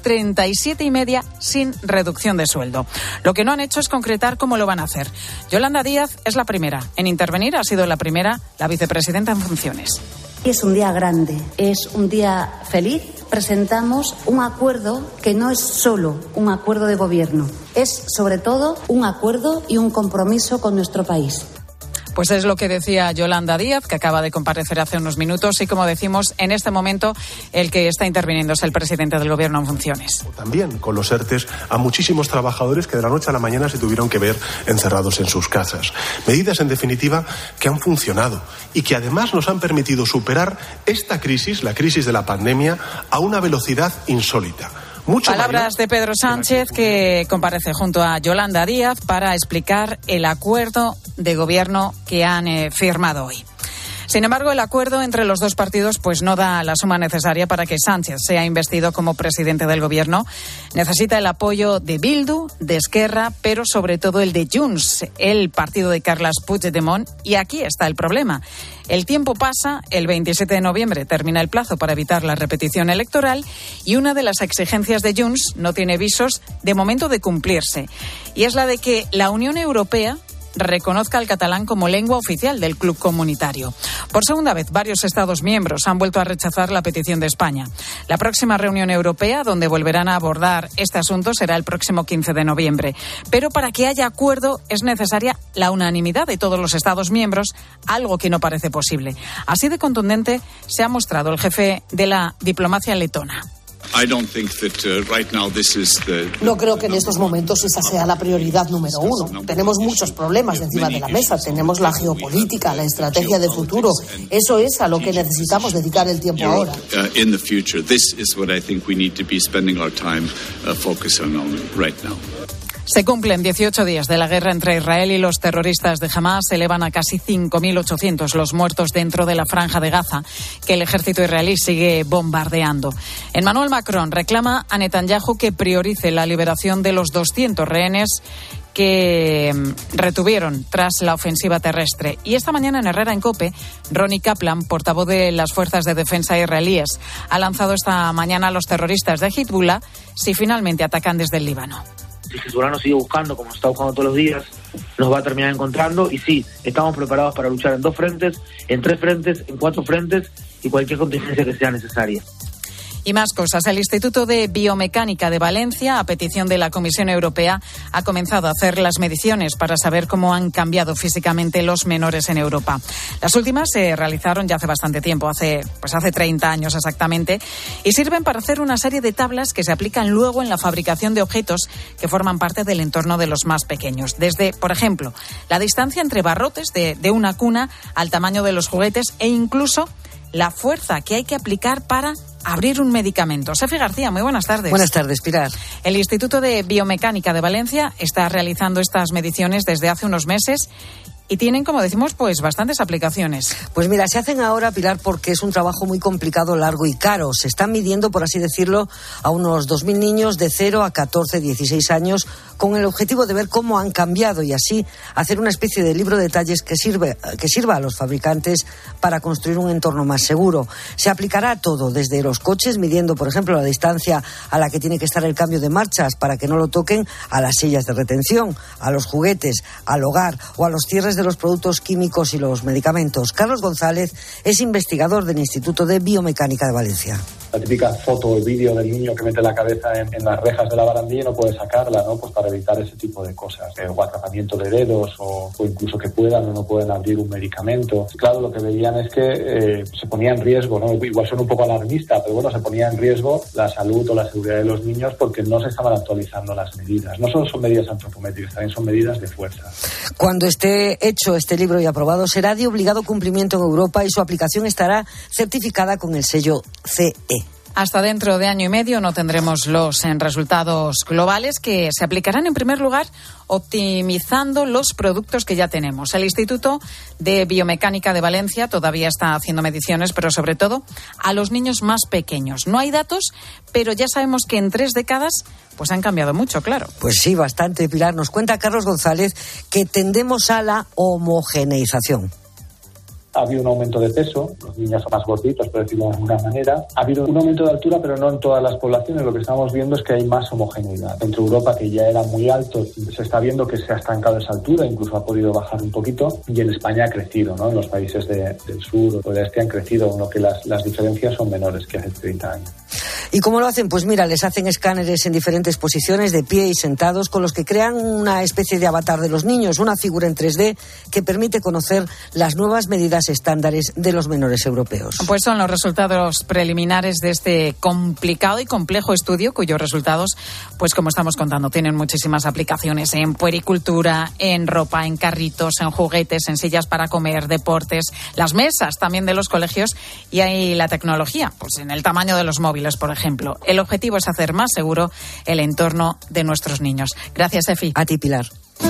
37,5 sin reducción de sueldo. Lo que no han hecho es concretar cómo lo van a hacer. Yolanda Díaz es la primera en intervenir, ha sido la primera, la vicepresidenta en funciones. Es un día grande, es un día feliz. Presentamos un acuerdo que no es solo un acuerdo de gobierno, es sobre todo un acuerdo y un compromiso con nuestro país. Pues es lo que decía Yolanda Díaz, que acaba de comparecer hace unos minutos, y como decimos, en este momento el que está interviniendo es el presidente del gobierno en funciones. También con los ERTEs a muchísimos trabajadores que de la noche a la mañana se tuvieron que ver encerrados en sus casas. Medidas, en definitiva, que han funcionado y que además nos han permitido superar esta crisis, la crisis de la pandemia, a una velocidad insólita. Palabras de Pedro Sánchez, que comparece junto a Yolanda Díaz para explicar el acuerdo de gobierno que han firmado hoy. Sin embargo, el acuerdo entre los dos partidos pues no da la suma necesaria para que Sánchez sea investido como presidente del gobierno. Necesita el apoyo de Bildu, de Esquerra, pero sobre todo el de Junts, el partido de Carles Puigdemont. Y aquí está el problema. El tiempo pasa, el 27 de noviembre termina el plazo para evitar la repetición electoral y una de las exigencias de Junts no tiene visos de momento de cumplirse. Y es la de que la Unión Europea reconozca el catalán como lengua oficial del club comunitario. Por segunda vez, varios Estados miembros han vuelto a rechazar la petición de España. La próxima reunión europea, donde volverán a abordar este asunto, será el próximo 15 de noviembre. Pero para que haya acuerdo es necesaria la unanimidad de todos los Estados miembros, algo que no parece posible. Así de contundente se ha mostrado el jefe de la diplomacia letona. No creo que en estos momentos esa sea la prioridad número uno. Tenemos muchos problemas encima de la mesa. Tenemos la geopolítica, la estrategia de futuro. Eso es a lo que necesitamos dedicar el tiempo ahora. Se cumplen 18 días de la guerra entre Israel y los terroristas de Hamás. Se elevan a casi 5.800 los muertos dentro de la franja de Gaza, que el ejército israelí sigue bombardeando. Emmanuel Macron reclama a Netanyahu que priorice la liberación de los 200 rehenes que retuvieron tras la ofensiva terrestre. Y esta mañana en Herrera en COPE, Ronnie Kaplan, portavoz de las fuerzas de defensa israelíes, ha lanzado esta mañana a los terroristas de Hezbollah si finalmente atacan desde el Líbano. Si Hezbollah nos sigue buscando, como está buscando todos los días, nos va a terminar encontrando. Y sí, estamos preparados para luchar en 2 frentes, en 3 frentes, en 4 frentes y cualquier contingencia que sea necesaria. Y más cosas. El Instituto de Biomecánica de Valencia, a petición de la Comisión Europea, ha comenzado a hacer las mediciones para saber cómo han cambiado físicamente los menores en Europa. Las últimas se realizaron ya hace bastante tiempo, hace 30 años exactamente, y sirven para hacer una serie de tablas que se aplican luego en la fabricación de objetos que forman parte del entorno de los más pequeños. Desde, por ejemplo, la distancia entre barrotes de una cuna al tamaño de los juguetes e incluso la fuerza que hay que aplicar para abrir un medicamento. Sefi García, muy buenas tardes. Buenas tardes, Pilar. El Instituto de Biomecánica de Valencia está realizando estas mediciones desde hace unos meses y tienen, como decimos, pues bastantes aplicaciones. Pues mira, se hacen ahora, Pilar, porque es un trabajo muy complicado, largo y caro. Se están midiendo, por así decirlo, a unos 2.000 niños de 0 a 14, 16 años, con el objetivo de ver cómo han cambiado y así hacer una especie de libro de detalles que sirva a los fabricantes para construir un entorno más seguro. Se aplicará a todo, desde los coches, midiendo, por ejemplo, la distancia a la que tiene que estar el cambio de marchas para que no lo toquen, a las sillas de retención, a los juguetes, al hogar o a los cierres de los productos químicos y los medicamentos. Carlos González es investigador del Instituto de Biomecánica de Valencia. la típica foto o vídeo del niño que mete la cabeza en las rejas de la barandilla y no puede sacarla, ¿no? Pues para evitar ese tipo de cosas, o atrapamiento de dedos, o incluso que puedan o no pueden abrir un medicamento. Claro, lo que veían es que se ponía en riesgo, ¿no? Igual son un poco alarmista, pero bueno, se ponía en riesgo la salud o la seguridad de los niños porque no se estaban actualizando las medidas. No solo son medidas antropométricas, también son medidas de fuerza. Cuando esté hecho este libro y aprobado, será de obligado cumplimiento en Europa y su aplicación estará certificada con el sello CE. Hasta dentro de año y medio no tendremos los resultados globales, que se aplicarán en primer lugar optimizando los productos que ya tenemos. El Instituto de Biomecánica de Valencia todavía está haciendo mediciones, pero sobre todo a los niños más pequeños. No hay datos, pero ya sabemos que en 3 décadas pues han cambiado mucho, claro. Pues sí, bastante, Pilar. Nos cuenta Carlos González que tendemos a la homogeneización. Ha habido un aumento de peso, los niños son más gorditos, por decirlo de alguna manera. Ha habido un aumento de altura, pero no en todas las poblaciones. Lo que estamos viendo es que hay más homogeneidad. Dentro de Europa, que ya era muy alto, se está viendo que se ha estancado esa altura, incluso ha podido bajar un poquito, y en España ha crecido, ¿no? En los países del sur o del este han crecido, en lo que las diferencias son menores que hace 30 años. ¿Y cómo lo hacen? Pues mira, les hacen escáneres en diferentes posiciones, de pie y sentados, con los que crean una especie de avatar de los niños, una figura en 3D que permite conocer las nuevas medidas estándares de los menores europeos. Pues son los resultados preliminares de este complicado y complejo estudio, cuyos resultados, pues como estamos contando, tienen muchísimas aplicaciones en puericultura, en ropa, en carritos, en juguetes, en sillas para comer, deportes, las mesas también de los colegios, y hay la tecnología, pues en el tamaño de los móviles, por ejemplo. El objetivo es hacer más seguro el entorno de nuestros niños. Gracias, Efi. A ti, Pilar.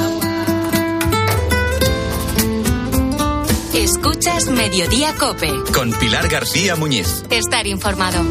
Escuchas Mediodía COPE. Con Pilar García Muñiz. Estar informado.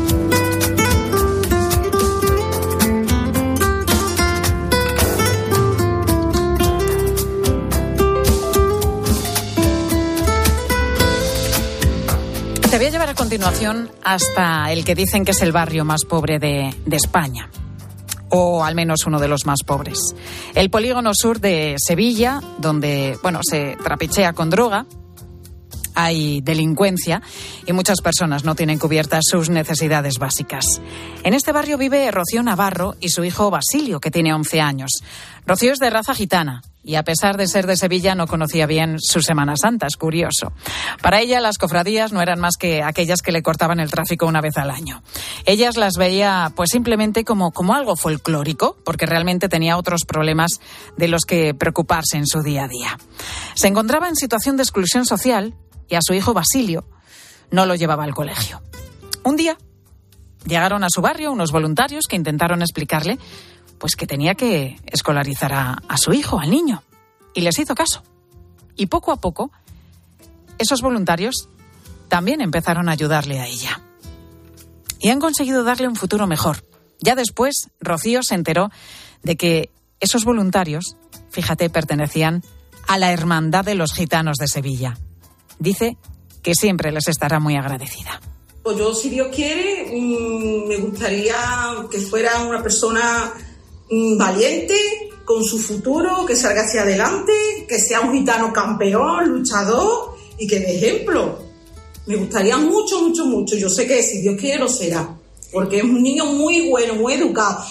Te voy a llevar a continuación hasta el que dicen que es el barrio más pobre de España, o al menos uno de los más pobres. El polígono sur de Sevilla, donde, se trapichea con droga, hay delincuencia y muchas personas no tienen cubiertas sus necesidades básicas. En este barrio vive Rocío Navarro y su hijo Basilio, que tiene 11 años. Rocío es de raza gitana y, a pesar de ser de Sevilla, no conocía bien su Semana Santa, es curioso. Para ella, las cofradías no eran más que aquellas que le cortaban el tráfico una vez al año. Ellas las veía pues simplemente como algo folclórico, porque realmente tenía otros problemas de los que preocuparse en su día a día. Se encontraba en situación de exclusión social y a su hijo Basilio no lo llevaba al colegio. Un día llegaron a su barrio unos voluntarios que intentaron explicarle pues que tenía que escolarizar a su hijo, al niño, y les hizo caso. Y poco a poco, esos voluntarios también empezaron a ayudarle a ella. Y han conseguido darle un futuro mejor. Ya después, Rocío se enteró de que esos voluntarios, fíjate, pertenecían a la Hermandad de los Gitanos de Sevilla. Dice que siempre les estará muy agradecida. Pues yo, si Dios quiere, me gustaría que fuera una persona valiente, con su futuro, que salga hacia adelante, que sea un gitano campeón, luchador y que dé ejemplo. Me gustaría mucho, mucho, mucho. Yo sé que si Dios quiere lo será, porque es un niño muy bueno, muy educado.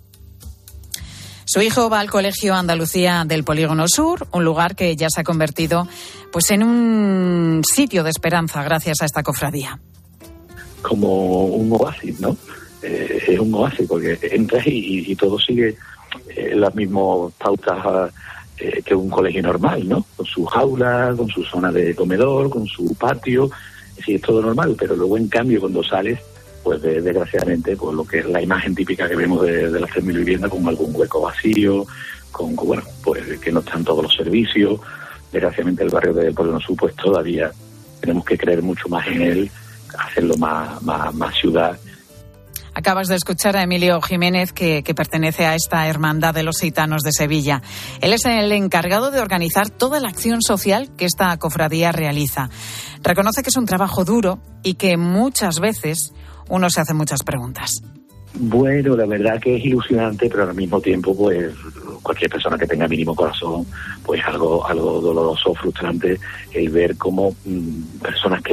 Su hijo va al Colegio Andalucía del Polígono Sur, un lugar que ya se ha convertido pues en un sitio de esperanza gracias a esta cofradía. Como un oasis, ¿no? Es un oasis porque entras y todo sigue las mismas pautas que un colegio normal, ¿no? Con su jaula, con su zona de comedor, con su patio, sí, es todo normal, pero luego en cambio cuando sales, pues desgraciadamente, pues lo que es la imagen típica que vemos de las 3.000 viviendas, con algún hueco vacío, pues que no están todos los servicios. Desgraciadamente el barrio de Polígono Sur, pues todavía tenemos que creer mucho más en él, hacerlo más ciudad. Acabas de escuchar a Emilio Jiménez, que pertenece a esta Hermandad de los Gitanos de Sevilla. Él es el encargado de organizar toda la acción social que esta cofradía realiza. Reconoce que es un trabajo duro y que muchas veces uno se hace muchas preguntas. Bueno, la verdad que es ilusionante, pero al mismo tiempo, pues cualquier persona que tenga mínimo corazón, pues algo doloroso, frustrante, el ver cómo personas que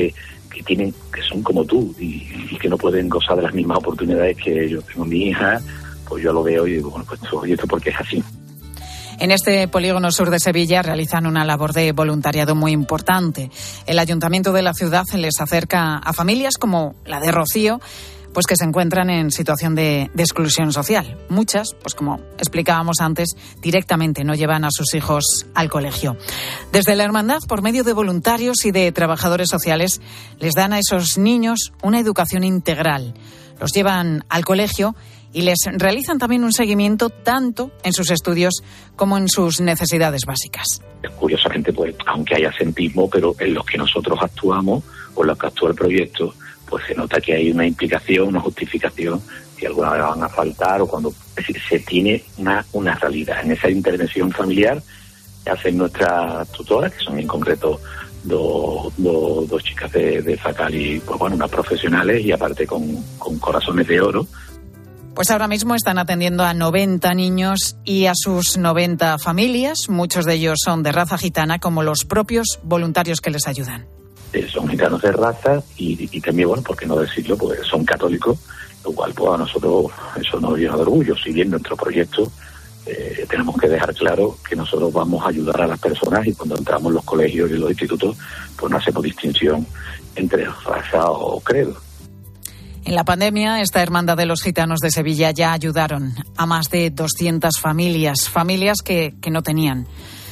que son como tú y que no pueden gozar de las mismas oportunidades que yo. Tengo mi hija, pues yo lo veo y digo, bueno, pues esto porque es así. En este polígono sur de Sevilla realizan una labor de voluntariado muy importante. El ayuntamiento de la ciudad les acerca a familias como la de Rocío, pues que se encuentran en situación de exclusión social. Muchas, pues como explicábamos antes, directamente no llevan a sus hijos al colegio. Desde la Hermandad, por medio de voluntarios y de trabajadores sociales, les dan a esos niños una educación integral. Los llevan al colegio y les realizan también un seguimiento tanto en sus estudios como en sus necesidades básicas. Curiosamente, pues, aunque haya asentismo, pero en los que nosotros actuamos o en los que actúa el proyecto, pues se nota que hay una implicación, una justificación, que alguna vez van a faltar, o cuando, es decir, se tiene una realidad. En esa intervención familiar que hacen nuestras tutoras, que son en concreto dos chicas de Facal y, pues bueno, unas profesionales y aparte con corazones de oro. Pues ahora mismo están atendiendo a 90 niños y a sus 90 familias. Muchos de ellos son de raza gitana, como los propios voluntarios que les ayudan. Son gitanos de raza y también, bueno, por qué no decirlo, pues son católicos, lo cual pues a nosotros eso nos llena de orgullo. Si bien nuestro proyecto tenemos que dejar claro que nosotros vamos a ayudar a las personas y cuando entramos en los colegios y los institutos, pues no hacemos distinción entre raza o credo. En la pandemia, esta Hermandad de los Gitanos de Sevilla ya ayudaron a más de 200 familias que no tenían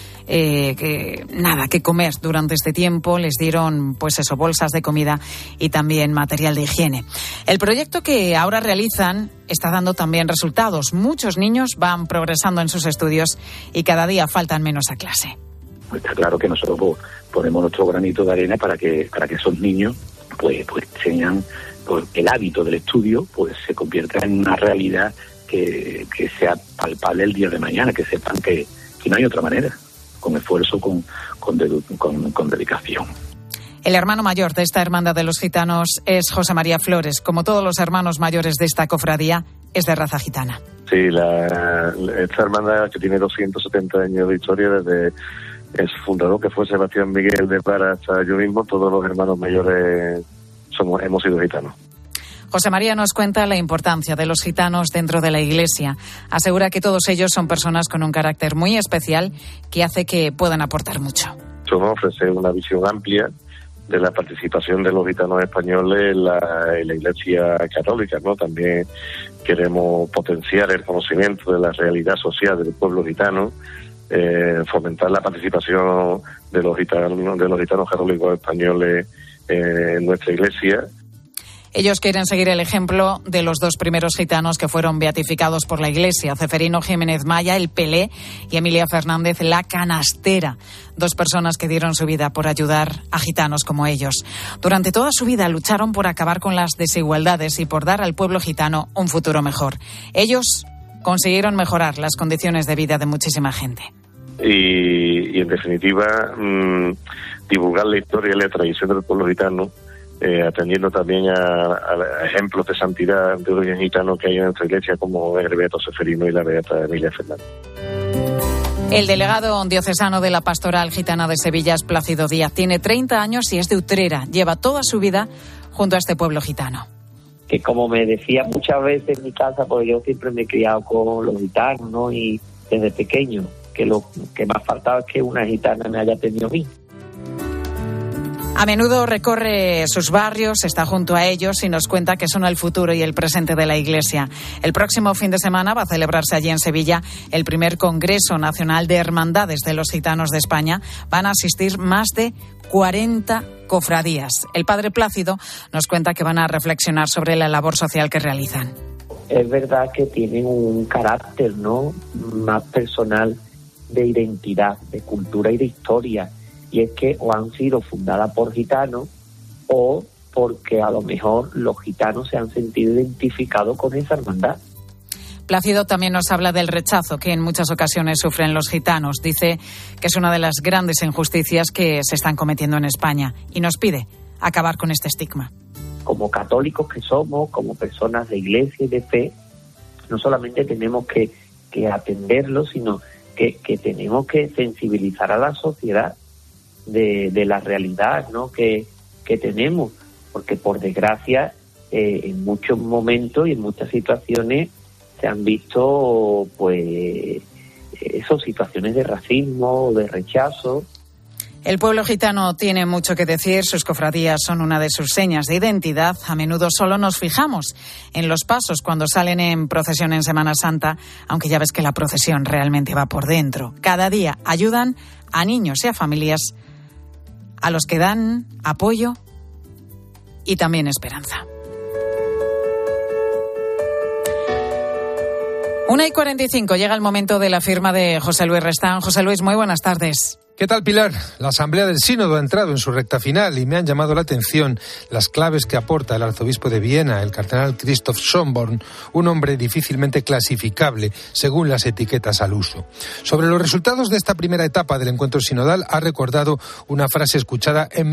nada que comer durante este tiempo. Les dieron, pues eso, bolsas de comida y también material de higiene. El proyecto que ahora realizan está dando también resultados. Muchos niños van progresando en sus estudios y cada día faltan menos a clase. Está claro que nosotros ponemos nuestro granito de arena para que esos niños pues tengan el hábito del estudio, pues se convierta en una realidad que sea palpable el día de mañana, que sepan que no hay otra manera, con esfuerzo, con dedicación. El hermano mayor de esta Hermandad de los Gitanos es José María Flores. Como todos los hermanos mayores de esta cofradía, es de raza gitana. Sí, esta hermandad que tiene 270 años de historia, desde el fundador, que fue Sebastián Miguel de Para, hasta yo mismo, todos los hermanos mayores hemos sido gitanos. José María nos cuenta la importancia de los gitanos dentro de la Iglesia. Asegura que todos ellos son personas con un carácter muy especial que hace que puedan aportar mucho. Eso nos ofrece una visión amplia de la participación de los gitanos españoles en la Iglesia católica, ¿no? También queremos potenciar el conocimiento de la realidad social del pueblo gitano, fomentar la participación de los gitanos católicos españoles en nuestra Iglesia. Ellos quieren seguir el ejemplo de los dos primeros gitanos que fueron beatificados por la Iglesia, Ceferino Jiménez Maya, el Pelé, y Emilia Fernández, la Canastera, dos personas que dieron su vida por ayudar a gitanos como ellos. Durante toda su vida lucharon por acabar con las desigualdades y por dar al pueblo gitano un futuro mejor. Ellos consiguieron mejorar las condiciones de vida de muchísima gente. Y en definitiva, divulgar la historia y la tradición del pueblo gitano, atendiendo también a ejemplos de santidad de origen gitano que hay en nuestra iglesia, como el beato Ceferino y la beata Emilia Fernández. El delegado diocesano de la Pastoral Gitana de Sevilla es Plácido Díaz. Tiene 30 años y es de Utrera. Lleva toda su vida junto a este pueblo gitano. Que como me decía muchas veces en mi casa, porque yo siempre me he criado con los gitanos, ¿no? Y desde pequeño, que lo que me ha faltado es que una gitana me haya tenido a mí. A menudo recorre sus barrios, está junto a ellos y nos cuenta que son el futuro y el presente de la Iglesia. El próximo fin de semana va a celebrarse allí en Sevilla el primer Congreso Nacional de Hermandades de los Gitanos de España. Van a asistir más de 40 cofradías. El padre Plácido nos cuenta que van a reflexionar sobre la labor social que realizan. Es verdad que tienen un carácter, ¿no?, más personal, de identidad, de cultura y de historia. Y es que o han sido fundadas por gitanos o porque a lo mejor los gitanos se han sentido identificados con esa hermandad. Plácido también nos habla del rechazo que en muchas ocasiones sufren los gitanos. Dice que es una de las grandes injusticias que se están cometiendo en España y nos pide acabar con este estigma. Como católicos que somos, como personas de iglesia y de fe, no solamente tenemos que atenderlo, sino que tenemos que sensibilizar a la sociedad de la realidad, ¿no?, que tenemos, porque por desgracia en muchos momentos y en muchas situaciones se han visto pues situaciones de racismo, de rechazo. El pueblo gitano tiene mucho que decir, sus cofradías son una de sus señas de identidad. A menudo solo nos fijamos en los pasos cuando salen en procesión en Semana Santa, aunque ya ves que la procesión realmente va por dentro. Cada día ayudan a niños y a familias a los que dan apoyo y también esperanza. 1:45, llega el momento de la firma de José Luis Restán. José Luis, muy buenas tardes. ¿Qué tal, Pilar? La Asamblea del Sínodo ha entrado en su recta final y me han llamado la atención las claves que aporta el arzobispo de Viena, el cardenal Christoph Schönborn, un hombre difícilmente clasificable según las etiquetas al uso. Sobre los resultados de esta primera etapa del encuentro sinodal ha recordado una frase escuchada en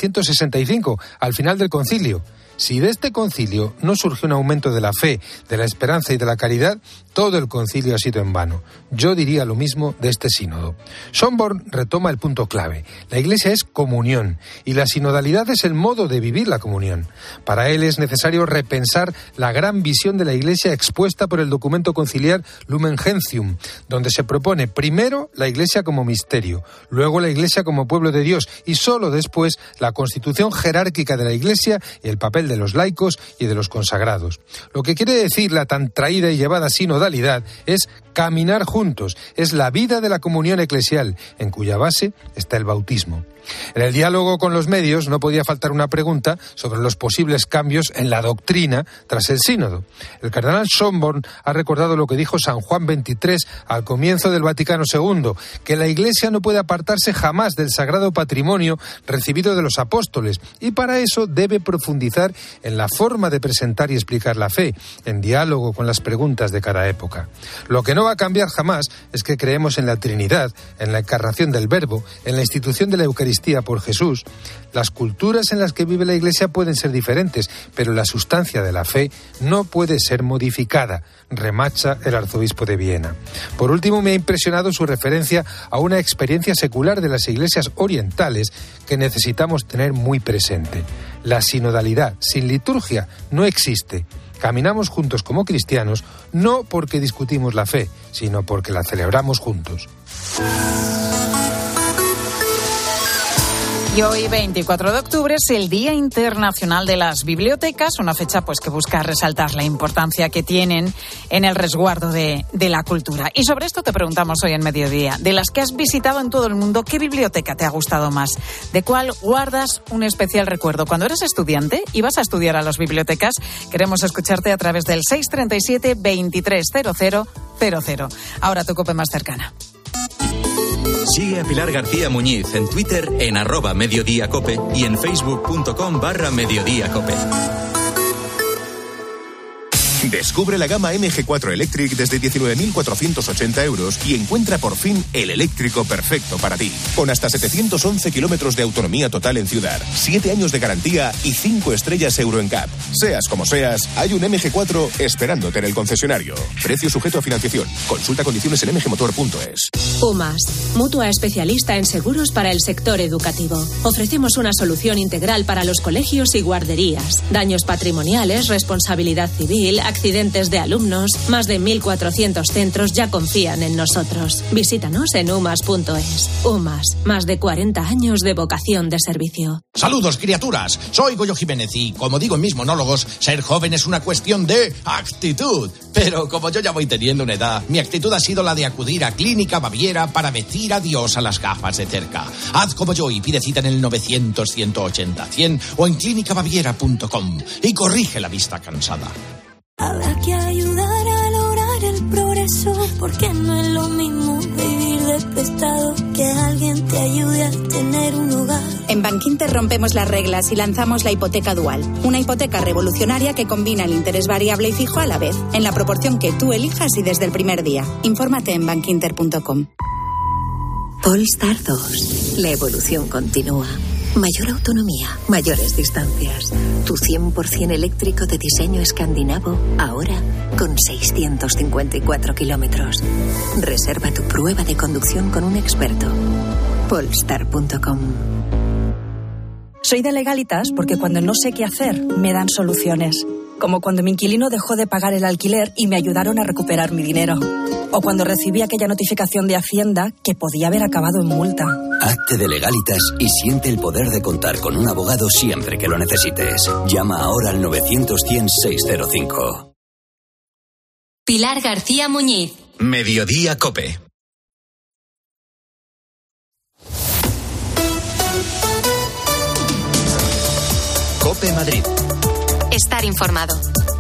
1965, al final del concilio. Si de este concilio no surgió un aumento de la fe, de la esperanza y de la caridad, todo el concilio ha sido en vano. Yo diría lo mismo de este sínodo. Schönborn retoma el punto clave. La Iglesia es comunión y la sinodalidad es el modo de vivir la comunión. Para él es necesario repensar la gran visión de la Iglesia expuesta por el documento conciliar Lumen Gentium, donde se propone primero la Iglesia como misterio, luego la Iglesia como pueblo de Dios y solo después la constitución jerárquica de la Iglesia y el papel de los laicos y de los consagrados. Lo que quiere decir la tan traída y llevada sinodalidad es caminar juntos, es la vida de la comunión eclesial, en cuya base está el bautismo. En el diálogo con los medios no podía faltar una pregunta sobre los posibles cambios en la doctrina tras el sínodo. El cardenal Schönborn ha recordado lo que dijo San Juan XXIII al comienzo del Vaticano II, que la Iglesia no puede apartarse jamás del sagrado patrimonio recibido de los apóstoles y para eso debe profundizar en la forma de presentar y explicar la fe, en diálogo con las preguntas de cada época. Lo que no va a cambiar jamás es que creemos en la Trinidad, en la encarnación del Verbo, en la institución de la Eucaristía por Jesús. Las culturas en las que vive la Iglesia pueden ser diferentes, pero la sustancia de la fe no puede ser modificada, remacha el arzobispo de Viena. Por último, me ha impresionado su referencia a una experiencia secular de las iglesias orientales que necesitamos tener muy presente. La sinodalidad sin liturgia no existe. Caminamos juntos como cristianos, no porque discutimos la fe, sino porque la celebramos juntos. Y hoy, 24 de octubre, es el Día Internacional de las Bibliotecas, una fecha pues que busca resaltar la importancia que tienen en el resguardo de la cultura. Y sobre esto te preguntamos hoy en Mediodía. De las que has visitado en todo el mundo, ¿qué biblioteca te ha gustado más? ¿De cuál guardas un especial recuerdo? Cuando eres estudiante y vas a estudiar a las bibliotecas, queremos escucharte a través del 637 230000. Ahora tu COPE más cercana. Sigue a Pilar García Muñiz en Twitter en @mediodíacope y en facebook.com/mediodíacope. Descubre la gama MG4 Electric desde 19.480 euros y encuentra por fin el eléctrico perfecto para ti. Con hasta 711 kilómetros de autonomía total en ciudad, 7 años de garantía y 5 estrellas Euro NCAP. Seas como seas, hay un MG4 esperándote en el concesionario. Precio sujeto a financiación. Consulta condiciones en mgmotor.es. UMAS, mutua especialista en seguros para el sector educativo. Ofrecemos una solución integral para los colegios y guarderías. Daños patrimoniales, responsabilidad civil, accidentes de alumnos. Más de 1.400 centros ya confían en nosotros. Visítanos en umas.es. UMAS, más de 40 años de vocación de servicio. Saludos, criaturas. Soy Goyo Jiménez y, como digo en mis monólogos, ser joven es una cuestión de actitud. Pero como yo ya voy teniendo una edad, mi actitud ha sido la de acudir a Clínica Baviera para decir adiós a las gafas de cerca. Haz como yo y pide cita en el 900-180-100 o en clínicabaviera.com y corrige la vista cansada. Habrá que ayudar a lograr el progreso, porque no es lo mismo vivir de prestado que alguien te ayude a tener un hogar. En Bankinter rompemos las reglas y lanzamos la hipoteca dual, una hipoteca revolucionaria que combina el interés variable y fijo a la vez, en la proporción que tú elijas y desde el primer día. Infórmate en bankinter.com. Polestar 2. La evolución continúa. Mayor autonomía, mayores distancias. Tu 100% eléctrico de diseño escandinavo, ahora con 654 kilómetros. Reserva tu prueba de conducción con un experto. Polestar.com. Soy de Legalitas porque cuando no sé qué hacer, me dan soluciones. Como cuando mi inquilino dejó de pagar el alquiler y me ayudaron a recuperar mi dinero. O cuando recibí aquella notificación de Hacienda que podía haber acabado en multa. Hazte de Legalitas y siente el poder de contar con un abogado siempre que lo necesites. Llama ahora al 900-100-605. Pilar García Muñiz. Mediodía COPE. COPE Madrid. Estar informado.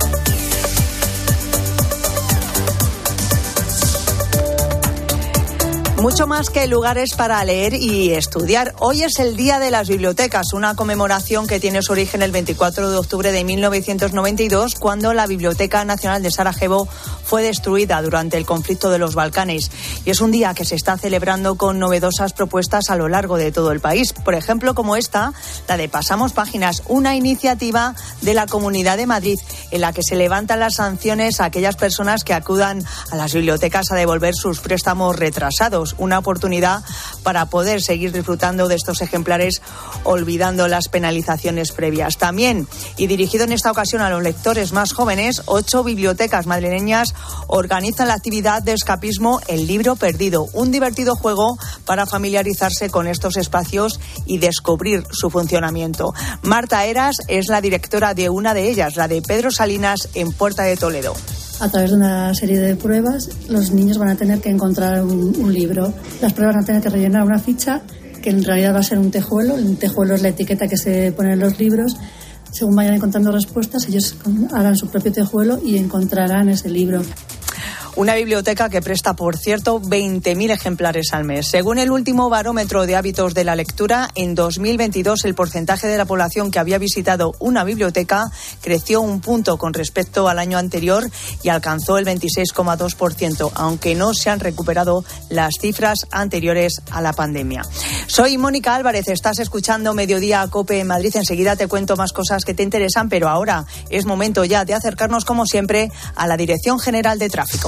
Mucho más que lugares para leer y estudiar. Hoy es el Día de las Bibliotecas, una conmemoración que tiene su origen el 24 de octubre de 1992, cuando la Biblioteca Nacional de Sarajevo fue destruida durante el conflicto de los Balcanes. Y es un día que se está celebrando con novedosas propuestas a lo largo de todo el país. Por ejemplo, como esta, la de Pasamos Páginas, una iniciativa de la Comunidad de Madrid en la que se levantan las sanciones a aquellas personas que acudan a las bibliotecas a devolver sus préstamos retrasados. Una oportunidad para poder seguir disfrutando de estos ejemplares olvidando las penalizaciones previas. También, y dirigido en esta ocasión a los lectores más jóvenes, 8 bibliotecas madrileñas organizan la actividad de escapismo El Libro Perdido, un divertido juego para familiarizarse con estos espacios y descubrir su funcionamiento. Marta Eras es la directora de una de ellas, la de Pedro Salinas en Puerta de Toledo. A través de una serie de pruebas, los niños van a tener que encontrar un libro. Las pruebas van a tener que rellenar una ficha, que en realidad va a ser un tejuelo. El tejuelo es la etiqueta que se pone en los libros. Según vayan encontrando respuestas, ellos harán su propio tejuelo y encontrarán ese libro. Una biblioteca que presta, por cierto, 20.000 ejemplares al mes. Según el último barómetro de hábitos de la lectura, en 2022 el porcentaje de la población que había visitado una biblioteca creció 1 punto con respecto al año anterior y alcanzó el 26,2%, aunque no se han recuperado las cifras anteriores a la pandemia. Soy Mónica Álvarez, estás escuchando Mediodía COPE en Madrid. Enseguida te cuento más cosas que te interesan, pero ahora es momento ya de acercarnos, como siempre, a la Dirección General de Tráfico.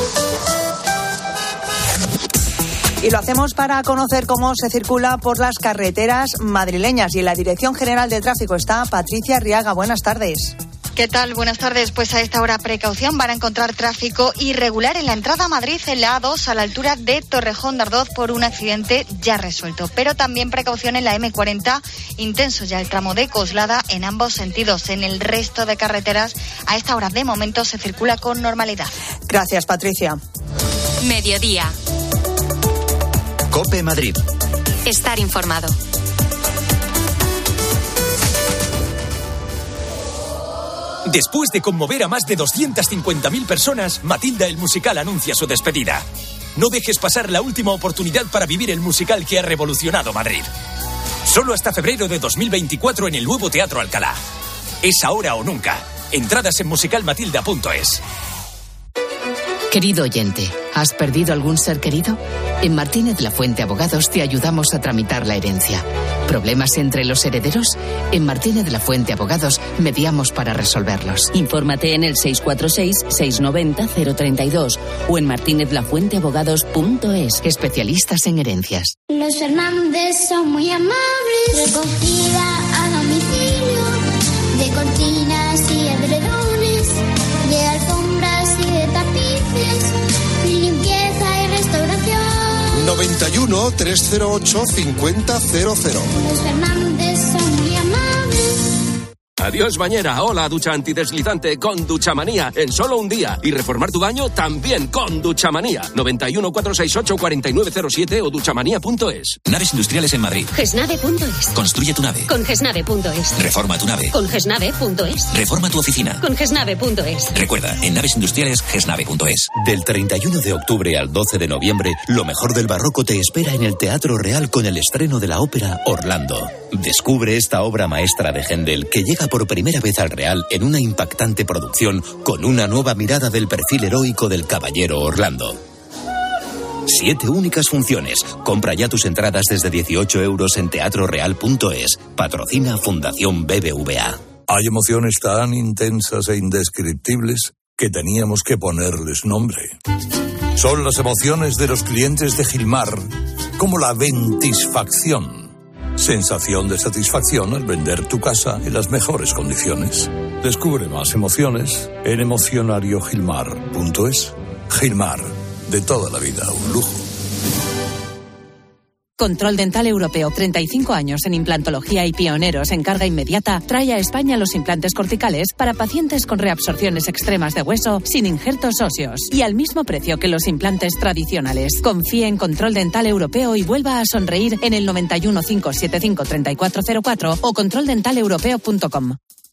Y lo hacemos para conocer cómo se circula por las carreteras madrileñas. Y en la Dirección General de Tráfico está Patricia Arriaga. Buenas tardes. ¿Qué tal? Buenas tardes. Pues a esta hora precaución, van a encontrar tráfico irregular en la entrada a Madrid en la A2 a la altura de Torrejón de Ardoz por un accidente ya resuelto. Pero también precaución en la M40, intenso ya el tramo de Coslada en ambos sentidos. En el resto de carreteras a esta hora de momento se circula con normalidad. Gracias, Patricia. Mediodía. COPE Madrid. Estar informado. Después de conmover a más de 250.000 personas, Matilda el musical anuncia su despedida. No dejes pasar la última oportunidad para vivir el musical que ha revolucionado Madrid. Solo hasta febrero de 2024 en el nuevo Teatro Alcalá. Es ahora o nunca. Entradas en musicalmatilda.es. Querido oyente, ¿has perdido algún ser querido? En Martínez La Fuente Abogados te ayudamos a tramitar la herencia. ¿Problemas entre los herederos? En Martínez La Fuente Abogados mediamos para resolverlos. Infórmate en el 646-690-032 o en martinezlafuenteabogados.es. Especialistas en herencias. Los Fernández son muy amables. Recogida a domicilio de cortinas y edredones, de alfombras y de tapices, limpieza y restauración. 91 308 5000. Los Fernández son muy amables. Adiós bañera, hola ducha antideslizante con Duchamanía en solo un día. Y reformar tu baño también con Duchamanía. 91 468 4907 o duchamanía.es. Naves industriales en Madrid. Gesnave.es. Construye tu nave. Con Gesnave.es. Reforma tu nave. Con Gesnave.es. Reforma tu oficina. Con Gesnave.es. Recuerda, en naves industriales Gesnave.es. Del 31 de octubre al 12 de noviembre, lo mejor del barroco te espera en el Teatro Real con el estreno de la ópera Orlando. Descubre esta obra maestra de Händel que llega por primera vez al Real en una impactante producción con una nueva mirada del perfil heroico del caballero Orlando. 7 únicas funciones. Compra ya tus entradas desde 18 € en teatroreal.es. Patrocina Fundación BBVA. Hay emociones tan intensas e indescriptibles que teníamos que ponerles nombre. Son las emociones de los clientes de Gilmar, como la ventisfacción, Sensación de satisfacción al vender tu casa en las mejores condiciones. Descubre más emociones en emocionariogilmar.es. Gilmar, de toda la vida, un lujo. Control Dental Europeo, 35 años en implantología y pioneros en carga inmediata, trae a España los implantes corticales para pacientes con reabsorciones extremas de hueso sin injertos óseos y al mismo precio que los implantes tradicionales. Confíe en Control Dental Europeo y vuelva a sonreír en el 91 575 3404 o controldentaleuropeo.com.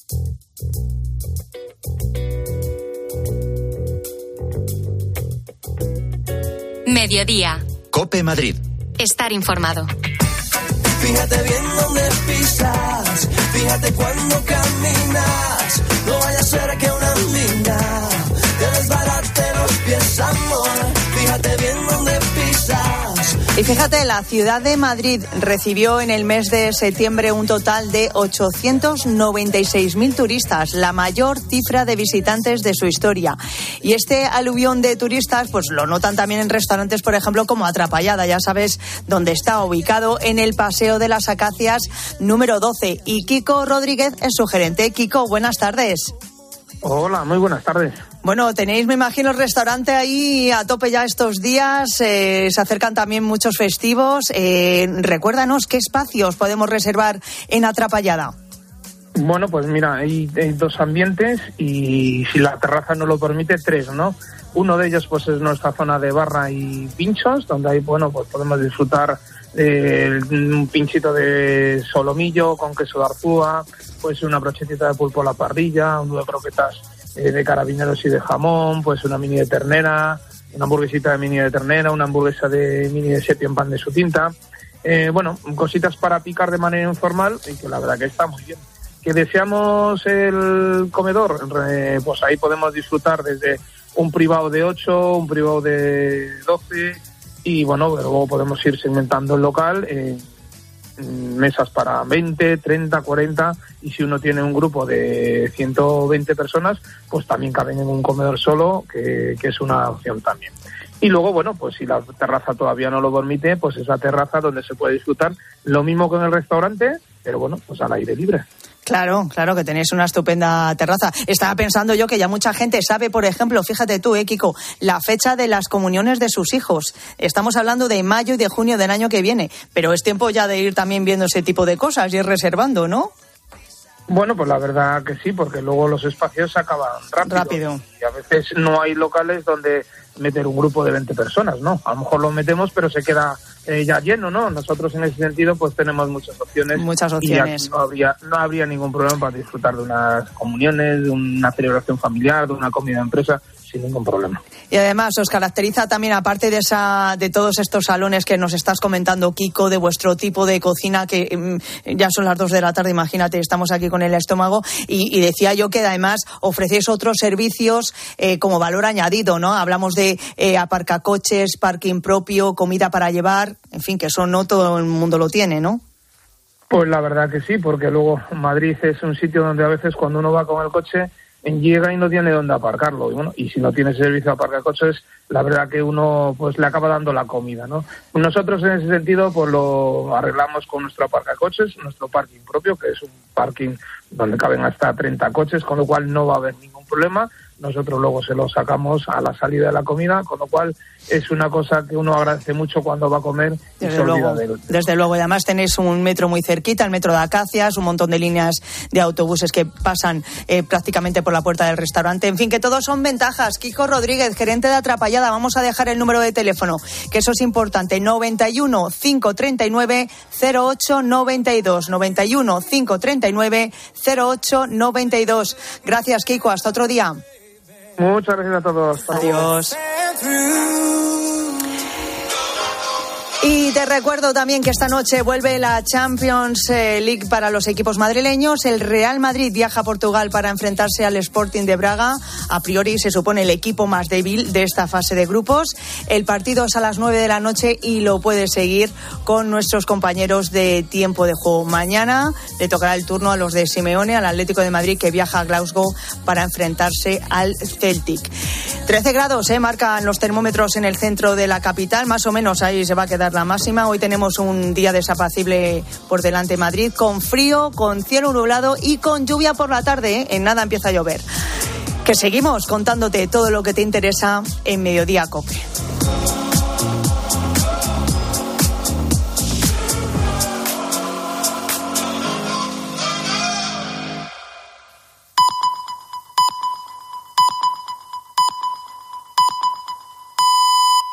Mediodía. COPE Madrid. Estar informado. Fíjate bien dónde pisas, fíjate cuando caminas, no vaya a ser que una mina te desbarate los pies, amor. Fíjate bien dónde pisas. Y fíjate, la ciudad de Madrid recibió en el mes de septiembre un total de 896.000 turistas, la mayor cifra de visitantes de su historia. Y este aluvión de turistas, pues lo notan también en restaurantes, por ejemplo, como Atrapallada, ya sabes dónde está ubicado, en el Paseo de las Acacias número 12. Y Kiko Rodríguez es su gerente. Kiko, buenas tardes. Hola, muy buenas tardes. Bueno, tenéis, me imagino, el restaurante ahí a tope ya estos días, se acercan también muchos festivos. Recuérdanos qué espacios podemos reservar en Atrapallada. Bueno, pues mira, hay dos ambientes y si la terraza no lo permite, tres, ¿no? Uno de ellos pues es nuestra zona de barra y pinchos, donde ahí, bueno, pues podemos disfrutar un pinchito de solomillo con queso de Arzúa, pues una brochetita de pulpo a la parrilla, un de croquetas de carabineros y de jamón, pues una mini de ternera, una hamburguesita de mini de ternera, una hamburguesa de mini de sepia en pan de su tinta. Bueno, cositas para picar de manera informal y que la verdad que está muy bien. Que deseamos el comedor, pues ahí podemos disfrutar desde un privado de 8, un privado de 12 y bueno, luego podemos ir segmentando el local mesas para 20, 30, 40 y si uno tiene un grupo de 120 personas, pues también caben en un comedor solo, que es una opción también. Y luego, bueno, pues si la terraza todavía no lo permite, pues es la terraza donde se puede disfrutar lo mismo que en el restaurante, pero bueno, pues al aire libre. Claro, claro que tenéis una estupenda terraza. Estaba pensando yo que ya mucha gente sabe, por ejemplo, fíjate tú, Kiko, la fecha de las comuniones de sus hijos. Estamos hablando de mayo y de junio del año que viene, pero es tiempo ya de ir también viendo ese tipo de cosas y ir reservando, ¿no? Bueno, pues la verdad que sí, porque luego los espacios se acaban rápido. Y a veces no hay locales donde meter un grupo de 20 personas, ¿no? A lo mejor lo metemos, pero se queda ya lleno, ¿no? Nosotros en ese sentido pues tenemos muchas opciones. Y aquí no habría ningún problema para disfrutar de unas comuniones, de una celebración familiar, de una comida de empresa, sin ningún problema. Y además os caracteriza también, aparte de todos estos salones que nos estás comentando, Kiko, de vuestro tipo de cocina, que ya son las 2 de la tarde, imagínate, estamos aquí con el estómago, y decía yo que además ofrecéis otros servicios como valor añadido, ¿no? Hablamos de aparcacoches, parking propio, comida para llevar, en fin, que eso no todo el mundo lo tiene, ¿no? Pues la verdad que sí, porque luego Madrid es un sitio donde a veces cuando uno va con el coche llega y no tiene dónde aparcarlo, y bueno, y si no tiene servicio de aparcacoches, la verdad que uno pues le acaba dando la comida, ¿no? Nosotros en ese sentido pues lo arreglamos con nuestro aparcacoches, nuestro parking propio, que es un parking donde caben hasta 30 coches, con lo cual no va a haber ningún problema. Nosotros luego se lo sacamos a la salida de la comida, con lo cual es una cosa que uno agradece mucho cuando va a comer y se olvida de él. Desde luego, y además tenéis un metro muy cerquita, el metro de Acacias, un montón de líneas de autobuses que pasan prácticamente por la puerta del restaurante. En fin, que todos son ventajas. Kiko Rodríguez, gerente de Atrapallada, vamos a dejar el número de teléfono, que eso es importante, 91 539 0892, 91 539 0892. Gracias, Kiko, hasta otro día. Muchas gracias a todos. Adiós. Y te recuerdo también que esta noche vuelve la Champions League para los equipos madrileños. El Real Madrid viaja a Portugal para enfrentarse al Sporting de Braga. A priori se supone el equipo más débil de esta fase de grupos. El partido es a las 9 de la noche y lo puedes seguir con nuestros compañeros de Tiempo de Juego. Mañana le tocará el turno a los de Simeone, al Atlético de Madrid, que viaja a Glasgow para enfrentarse al Celtic. 13 grados marcan los termómetros en el centro de la capital. Más o menos ahí se va a quedar la máxima. próxima. Hoy tenemos un día desapacible por delante en Madrid, con frío, con cielo nublado y con lluvia por la tarde, ¿eh? En nada empieza a llover. Que seguimos contándote todo lo que te interesa en Mediodía COPE.